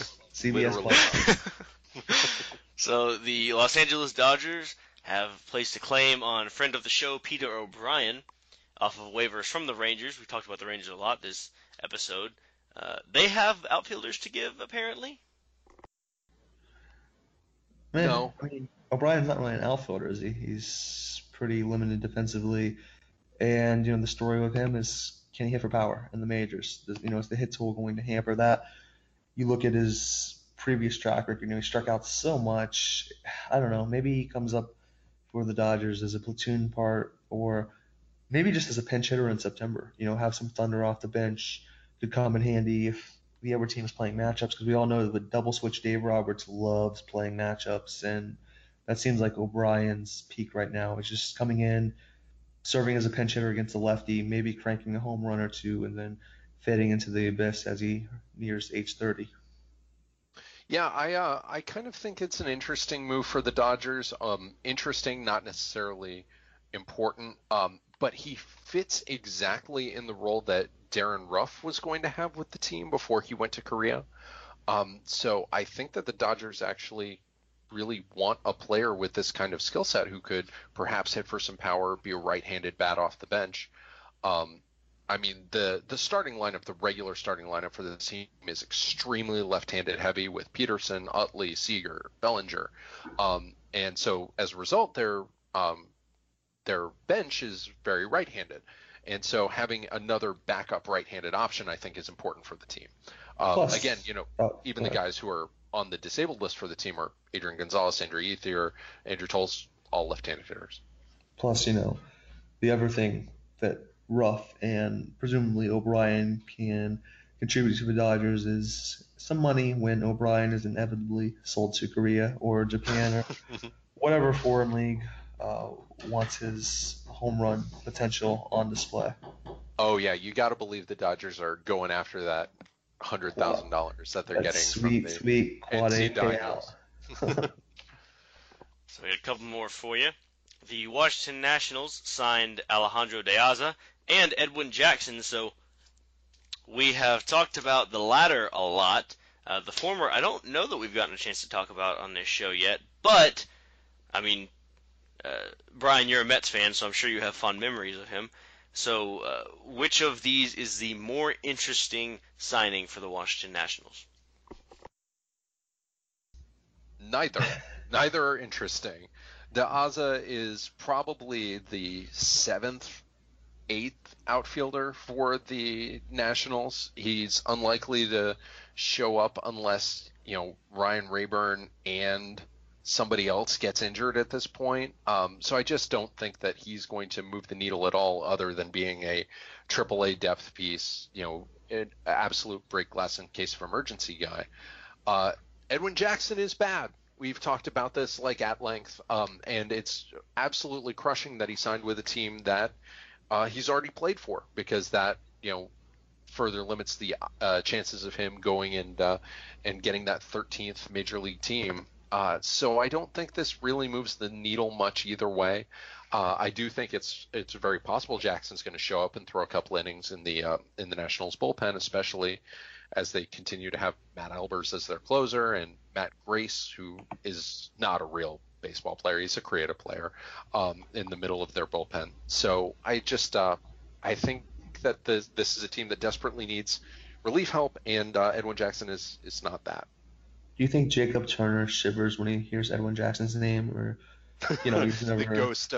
Plus. So the Los Angeles Dodgers have placed a claim on friend of the show Peter O'Brien off of waivers from the Rangers. We've talked about the Rangers a lot this episode. They have outfielders to give, apparently. Man, No. O'Brien's not really an outfielder, is he? He's pretty limited defensively. And, the story with him is, can he hit for power in the majors? Is the hit tool going to hamper that? You look at his previous track record, he struck out so much. I don't know. Maybe he comes up for the Dodgers as a platoon part, or maybe just as a pinch hitter in September. Have some thunder off the bench. Could come in handy if the other team is playing matchups, because we all know that the double switch Dave Roberts loves playing matchups, and that seems like O'Brien's peak right now. It's just coming in, serving as a pinch hitter against a lefty, maybe cranking a home run or two, and then fading into the abyss as he nears age 30. Yeah, I kind of think it's an interesting move for the Dodgers. Interesting, not necessarily important, but he fits exactly in the role that Darren Ruff was going to have with the team before he went to Korea. So I think that the Dodgers actually really want a player with this kind of skill set who could perhaps hit for some power, be a right-handed bat off the bench. The starting lineup, the regular starting lineup for the team is extremely left-handed heavy with Peterson, Utley, Seager, Bellinger. And so as a result, their bench is very right-handed. And so having another backup right-handed option, I think, is important for the team. Even the guys who are on the disabled list for the team are Adrian Gonzalez, Andrew Ethier, Andrew Toles, all left-handed hitters. Plus, the other thing that Ruff and presumably O'Brien can contribute to the Dodgers is some money when O'Brien is inevitably sold to Korea or Japan or whatever foreign league wants his home run potential on display. Oh, yeah, you got to believe the Dodgers are going after that $100,000 that they're getting from the sweet quad A payout. So we had a couple more for you. The Washington Nationals signed Alejandro De Aza and Edwin Jackson, so we have talked about the latter a lot. The former, I don't know that we've gotten a chance to talk about on this show yet, but, Brian, you're a Mets fan, so I'm sure you have fond memories of him. So, which of these is the more interesting signing for the Washington Nationals? Neither. Neither are interesting. De Aza is probably the seventh, eighth outfielder for the Nationals. He's unlikely to show up unless, Ryan Rayburn and somebody else gets injured at this point. So I just don't think that he's going to move the needle at all other than being a AAA depth piece, an absolute break glass in case of emergency guy. Edwin Jackson is bad. We've talked about this at length, and it's absolutely crushing that he signed with a team that he's already played for, because that further limits the chances of him going and getting that 13th major league team. So I don't think this really moves the needle much either way. I do think it's very possible Jackson's going to show up and throw a couple innings in the Nationals bullpen, especially as they continue to have Matt Albers as their closer and Matt Grace, who is not a real baseball player. He's a creative player in the middle of their bullpen. So I think that this is a team that desperately needs relief help, and Edwin Jackson is not that. Do you think Jacob Turner shivers when he hears Edwin Jackson's name, or he's never... the ghost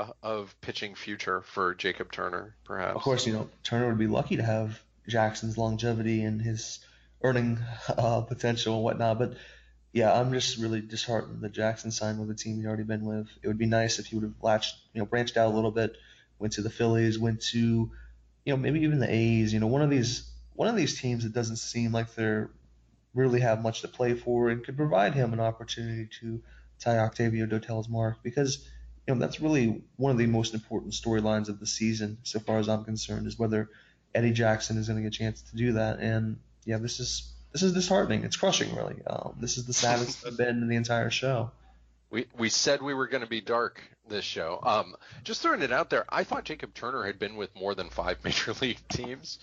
of pitching future for Jacob Turner, perhaps? Of course, Turner would be lucky to have Jackson's longevity and his earning potential and whatnot. But yeah, I'm just really disheartened that Jackson signed with a team he'd already been with. It would be nice if he would have branched out a little bit, went to the Phillies, went to, maybe even the A's. One of these teams that doesn't seem like they're really have much to play for and could provide him an opportunity to tie Octavio Dotel's mark, because that's really one of the most important storylines of the season, so far as I'm concerned, is whether Eddie Jackson is going to get a chance to do that. And yeah, this is disheartening. It's crushing, really. This is the saddest I've been in the entire show. We said we were going to be dark this show. Just throwing it out there, I thought Jacob Turner had been with more than 5 major league teams.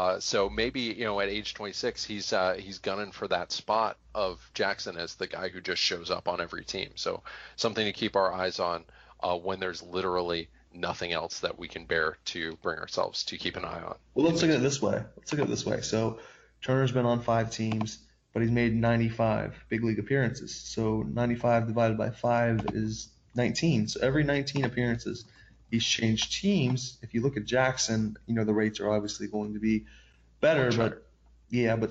So maybe, at age 26, he's gunning for that spot of Jackson as the guy who just shows up on every team. So something to keep our eyes on when there's literally nothing else that we can bear to bring ourselves to keep an eye on. Well, let's look at it this way. So Turner's been on 5 teams, but he's made 95 big league appearances. So 95 divided by 5 is 19. So every 19 appearances, he's changed teams. If you look at Jackson, the rates are obviously going to be better. But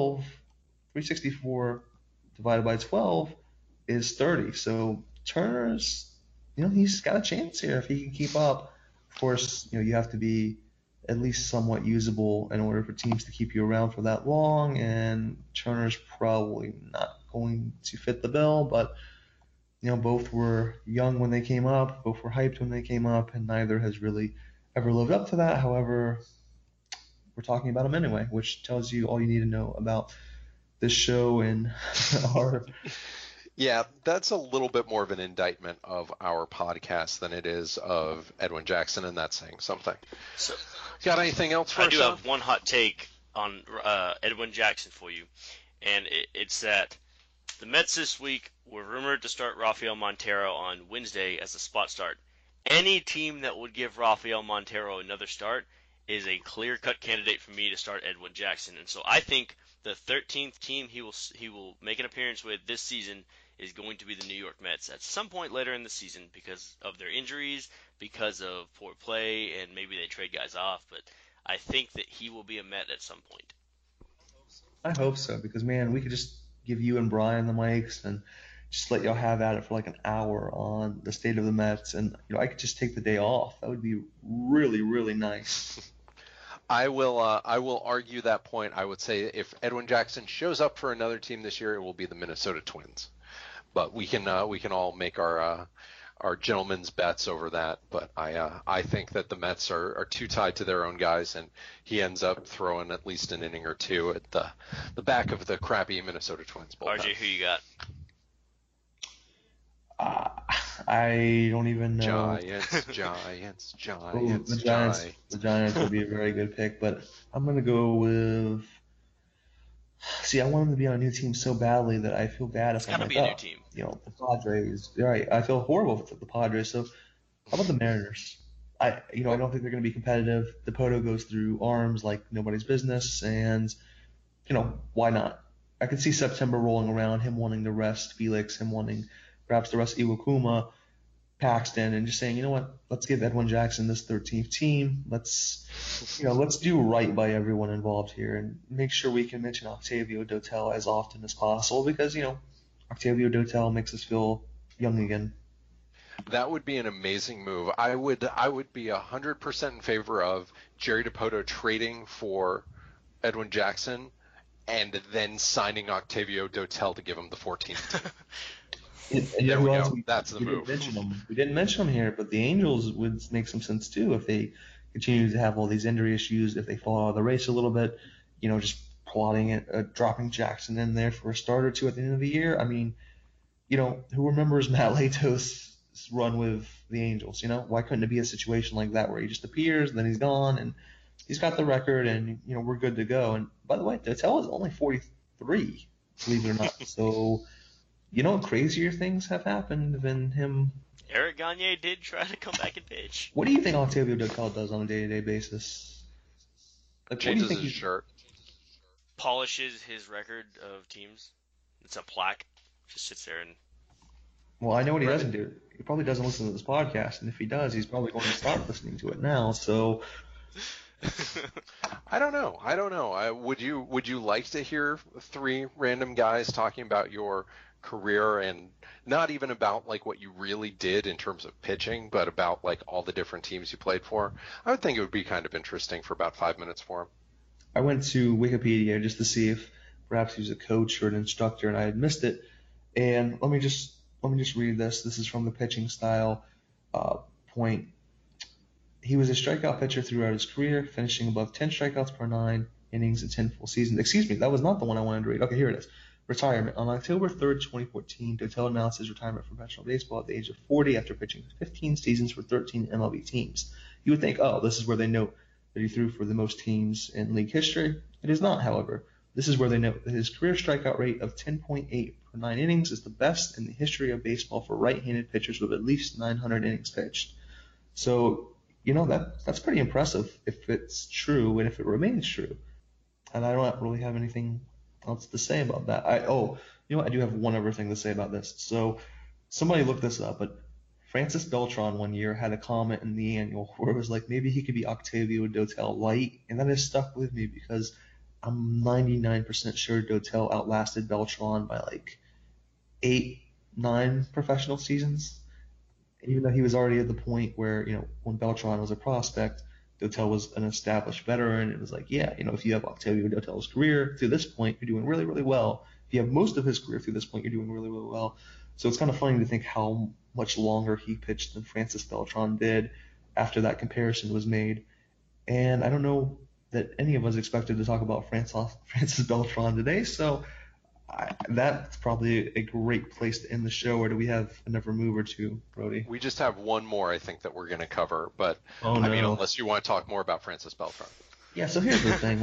364 divided by 12 is 30. So Turner's, he's got a chance here if he can keep up. Of course, you have to be at least somewhat usable in order for teams to keep you around for that long, and Turner's probably not going to fit the bill, but both were young when they came up, both were hyped when they came up, and neither has really ever lived up to that. However, we're talking about them anyway, which tells you all you need to know about this show and our... Yeah, that's a little bit more of an indictment of our podcast than it is of Edwin Jackson, and that's saying something. So, got anything else for us? I do have one hot take on Edwin Jackson for you, and it's that the Mets this week were rumored to start Rafael Montero on Wednesday as a spot start. Any team that would give Rafael Montero another start is a clear-cut candidate for me to start Edwin Jackson, and so I think the 13th team he will make an appearance with this season is going to be the New York Mets at some point later in the season because of their injuries, because of poor play, and maybe they trade guys off. But I think that he will be a Met at some point. I hope so, because, man, we could just give you and Brian the mics and just let y'all have at it for like an hour on the state of the Mets. And, I could just take the day off. That would be really, really nice. I will argue that point. I would say if Edwin Jackson shows up for another team this year, it will be the Minnesota Twins. But we can all make our gentlemen's bets over that. But I think that the Mets are too tied to their own guys, and he ends up throwing at least an inning or two at the back of the crappy Minnesota Twins bullpen. RJ, who you got? I don't even know. Giants. Ooh, the Giants would be a very good pick, but I'm gonna go with See, I want him to be on a new team so badly that I feel bad It's if got I'm to like, be a new oh, team. the Padres. Right. I feel horrible for the Padres. So how about the Mariners? I Well, don't think they're going to be competitive. Dipoto goes through arms like nobody's business, and why not? I could see September rolling around, him wanting to rest Felix, him wanting perhaps the rest Iwakuma, Paxton, and just saying, you know what, let's give Edwin Jackson this 13th team. Let's do right by everyone involved here and make sure we can mention Octavio Dotel as often as possible because, Octavio Dotel makes us feel young again. that would be an amazing move. I would be 100% in favor of Jerry Dipoto trading for Edwin Jackson and then signing Octavio Dotel to give him the 14th team. You know There who we else go. That's the we didn't move. mention them? We didn't mention them here, but the Angels would make some sense too if they continue to have all these injury issues. If they fall out of the race a little bit, just plotting it, dropping Jackson in there for a start or two at the end of the year. I mean, who remembers Matt Latos' run with the Angels? Why couldn't it be a situation like that where he just appears, then he's gone, and he's got the record, and we're good to go. And by the way, Dotel is only 43, believe it or not. So crazier things have happened than him. Eric Gagne did try to come back and pitch. What do you think Octavio Dotel does on a day-to-day basis? Like, what do you Changes think his he's? shirt. Polishes his record of teams. It's a plaque. Just sits there and. Well, I know what he Right. doesn't do. He probably doesn't listen to this podcast, and if he does, he's probably going to stop listening to it now. So, I don't know. Would you like to hear three random guys talking about your career and not even about like what you really did in terms of pitching, but about like all the different teams you played for? I would think it would be kind of interesting for about 5 minutes for him. I went to Wikipedia just to see if perhaps he was a coach or an instructor, and I had missed it. And let me just read this. This is from the pitching style uh, point. He was a strikeout pitcher throughout his career, finishing above 10 strikeouts per 9 innings in 10 full seasons. Excuse me, that was not the one I wanted to read. Okay, here it is. Retirement. On October 3rd, 2014, Dotel announced his retirement from professional baseball at the age of 40 after pitching 15 seasons for 13 MLB teams. You would think, oh, this is where they note that he threw for the most teams in league history. It is not, however. This is where they note that his career strikeout rate of 10.8 per 9 innings is the best in the history of baseball for right-handed pitchers with at least 900 innings pitched. So, that's pretty impressive if it's true and if it remains true. And I don't really have anything else to say about that. I do have one other thing to say about this. So somebody looked this up, but Francis Beltran one year had a comment in the annual where it was like maybe he could be Octavio Dotel light, and that has stuck with me because I'm 99% sure Dotel outlasted Beltran by like 8, 9 professional seasons. Even though he was already at the point where, when Beltran was a prospect, Dotel was an established veteran. It was like, yeah, if you have Octavio Dotel's career to this point, you're doing really, really well. If you have most of his career through this point, you're doing really, really well. So it's kind of funny to think how much longer he pitched than Francis Beltran did after that comparison was made. And I don't know that any of us expected to talk about Francis Beltran today. So that's probably a great place to end the show. Or do we have another move or two, Brody? We just have one more, I think, that we're going to cover, but Oh I mean, no. unless you want to talk more about Francis Beltran. Yeah, so here's the thing,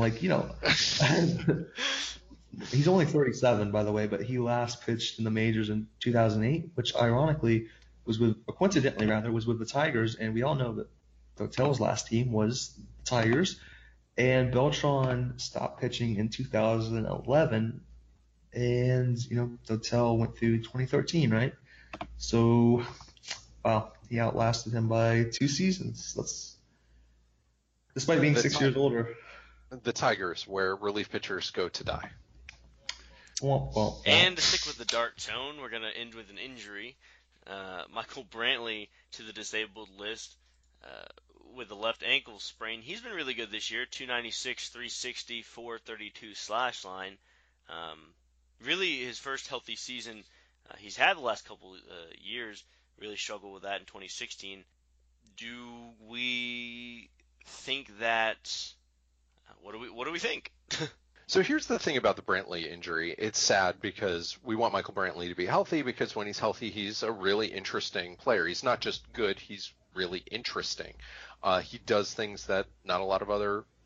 he's only 37, by the way, but he last pitched in the majors in 2008, which ironically coincidentally was with the Tigers, and we all know that Dotel's last team was the Tigers, and Beltran stopped pitching in 2011, and Dotel went through 2013, right? So, wow, he outlasted him by 2 seasons. Despite being 6 years older. The Tigers, where relief pitchers go to die. Well. And to stick with the dark tone, we're going to end with an injury. Michael Brantley to the disabled list with a left ankle sprain. He's been really good this year, 296, 360, 432 slash line. Really his first healthy season he's had the last couple years. Really struggled with that in 2016. Do we think that what do we think? So here's the thing about the Brantley injury. It's sad because we want Michael Brantley to be healthy because when he's healthy, he's a really interesting player. He's not just good, he's really interesting. He does things that not a lot of other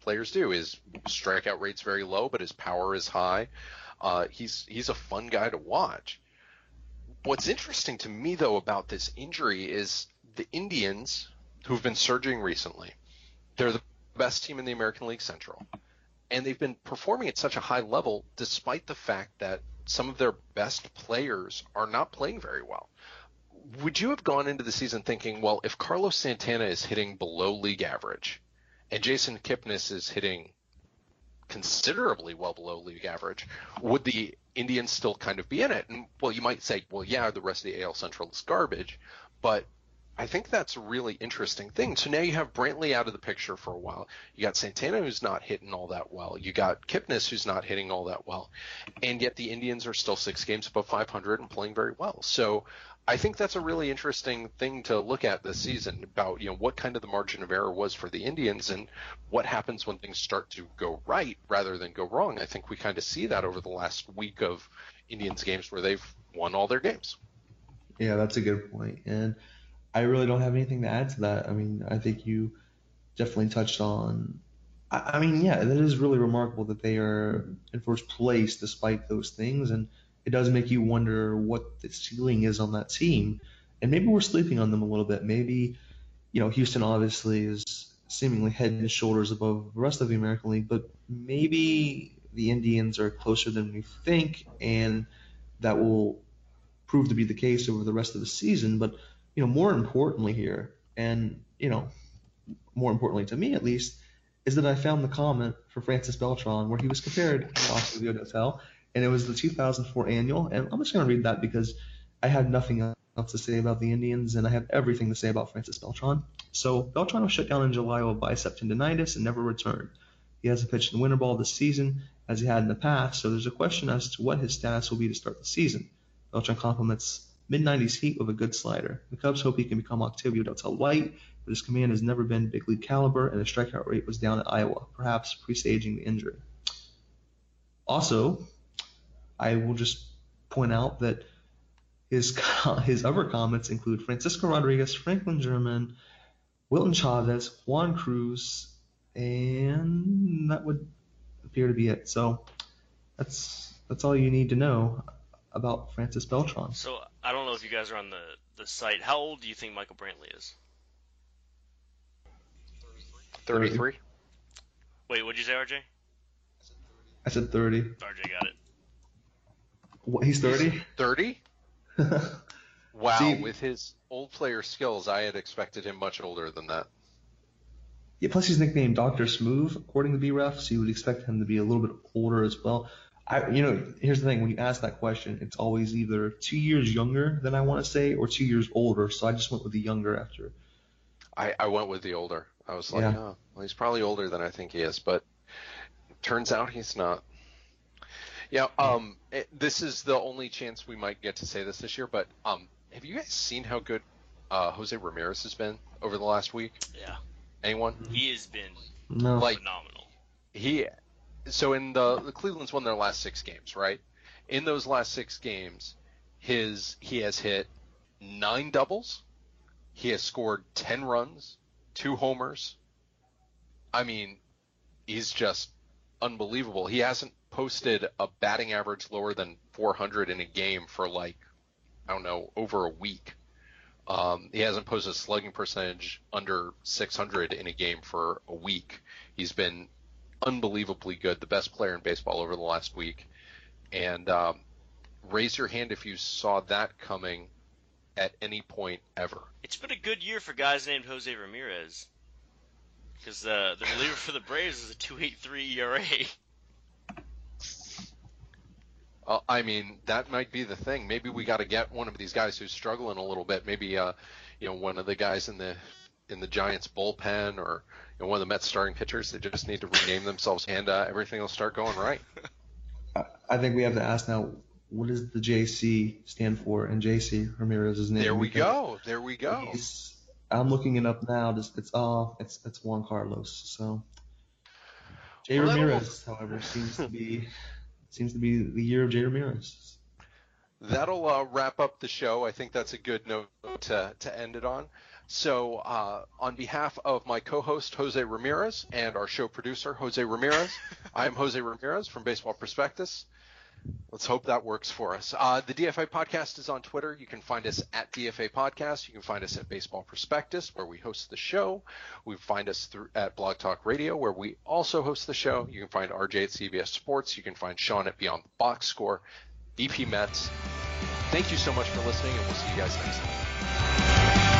players do. His strikeout rate's very low, but his power is high. He's a fun guy to watch. What's interesting to me, though, about this injury is the Indians, who've been surging recently. They're the best team in the American League Central, and they've been performing at such a high level despite the fact that some of their best players are not playing very well. Would you have gone into the season thinking, well, if Carlos Santana is hitting below league average and Jason Kipnis is hitting considerably well below league average, would the Indians still kind of be in it? And, well, you might say, well, yeah, the rest of the AL Central is garbage, but I think that's a really interesting thing. So now you have Brantley out of the picture for a while. You got Santana, who's not hitting all that well. You got Kipnis, who's not hitting all that well. And yet the Indians are still 6 games above 500 and playing very well. So I think that's a really interesting thing to look at this season about, what kind of the margin of error was for the Indians and what happens when things start to go right rather than go wrong. I think we kind of see that over the last week of Indians games where they've won all their games. Yeah, that's a good point. And I really don't have anything to add to that. I mean, I think you definitely touched on. I mean, yeah, that is really remarkable that they are in first place despite those things, and it does make you wonder what the ceiling is on that team. And maybe we're sleeping on them a little bit. Maybe, Houston obviously is seemingly head and shoulders above the rest of the American League, but maybe the Indians are closer than we think, and that will prove to be the case over the rest of the season. But more importantly here, and, more importantly to me at least, is that I found the comment for Francis Beltran where he was compared to Octavio Dotel, and it was the 2004 annual. And I'm just going to read that because I have nothing else to say about the Indians, and I have everything to say about Francis Beltran. So Beltran was shut down in July with bicep tendonitis and never returned. He hasn't pitched in winter ball this season as he had in the past, so there's a question as to what his status will be to start the season. Beltran compliments mid-90s heat with a good slider. The Cubs hope he can become Octavio Dotel light, but his command has never been big league caliber, and his strikeout rate was down at Iowa, perhaps presaging the injury. Also, I will just point out that his other comments include Francisco Rodriguez, Franklin German, Wilton Chavez, Juan Cruz, and that would appear to be it. So that's all you need to know about Francis Beltran. So I don't know if you guys are on the site. How old do you think Michael Brantley is? 33. Wait, what'd you say, RJ? I said 30. RJ got it. What, he's 30? 30? Wow, See, with his old player skills, I had expected him much older than that. Yeah, plus he's nicknamed Dr. Smooth, according to BREF, so you would expect him to be a little bit older as well. Here's the thing, when you ask that question, it's always either 2 years younger than I want to say or 2 years older, so I just went with the younger after. I went with the older. I was like, Yeah. oh, well, he's probably older than I think he is, but turns out he's not. Yeah, this is the only chance we might get to say this year, but have you guys seen how good Jose Ramirez has been over the last week? Yeah. Anyone? He has been No. phenomenal. So in the Cleveland's won their last 6 games, right? In those last 6 games, he has hit 9 doubles, he has scored 10 runs, 2 homers. I mean, he's just unbelievable. He hasn't posted a batting average lower than 400 in a game for over a week. He hasn't posted a slugging percentage under 600 in a game for a week. He's been unbelievably good, the best player in baseball over the last week. And raise your hand if you saw that coming at any point ever. It's been a good year for guys named Jose Ramirez. Because the reliever for the Braves is a 2.83 ERA. I mean, that might be the thing. Maybe we got to get one of these guys who's struggling a little bit. Maybe, one of the guys in the Giants bullpen, or one of the Mets starting pitchers. They just need to rename themselves, and everything will start going right. I think we have to ask now, what does the JC stand for in JC Ramirez's name? There we go. I'm looking it up now. It's Juan Carlos. So J. Ramirez, however, seems to be the year of J. Ramirez. That'll wrap up the show. I think that's a good note to end it on. So on behalf of my co-host, Jose Ramirez, and our show producer, Jose Ramirez, I'm Jose Ramirez from Baseball Prospectus. Let's hope that works for us. The DFA Podcast is on Twitter. You can find us at DFA Podcast. You can find us at Baseball Prospectus, where we host the show. You can find us at Blog Talk Radio, where we also host the show. You can find RJ at CBS Sports. You can find Sean at Beyond the Box Score, BP Mets. Thank you so much for listening, and we'll see you guys next time.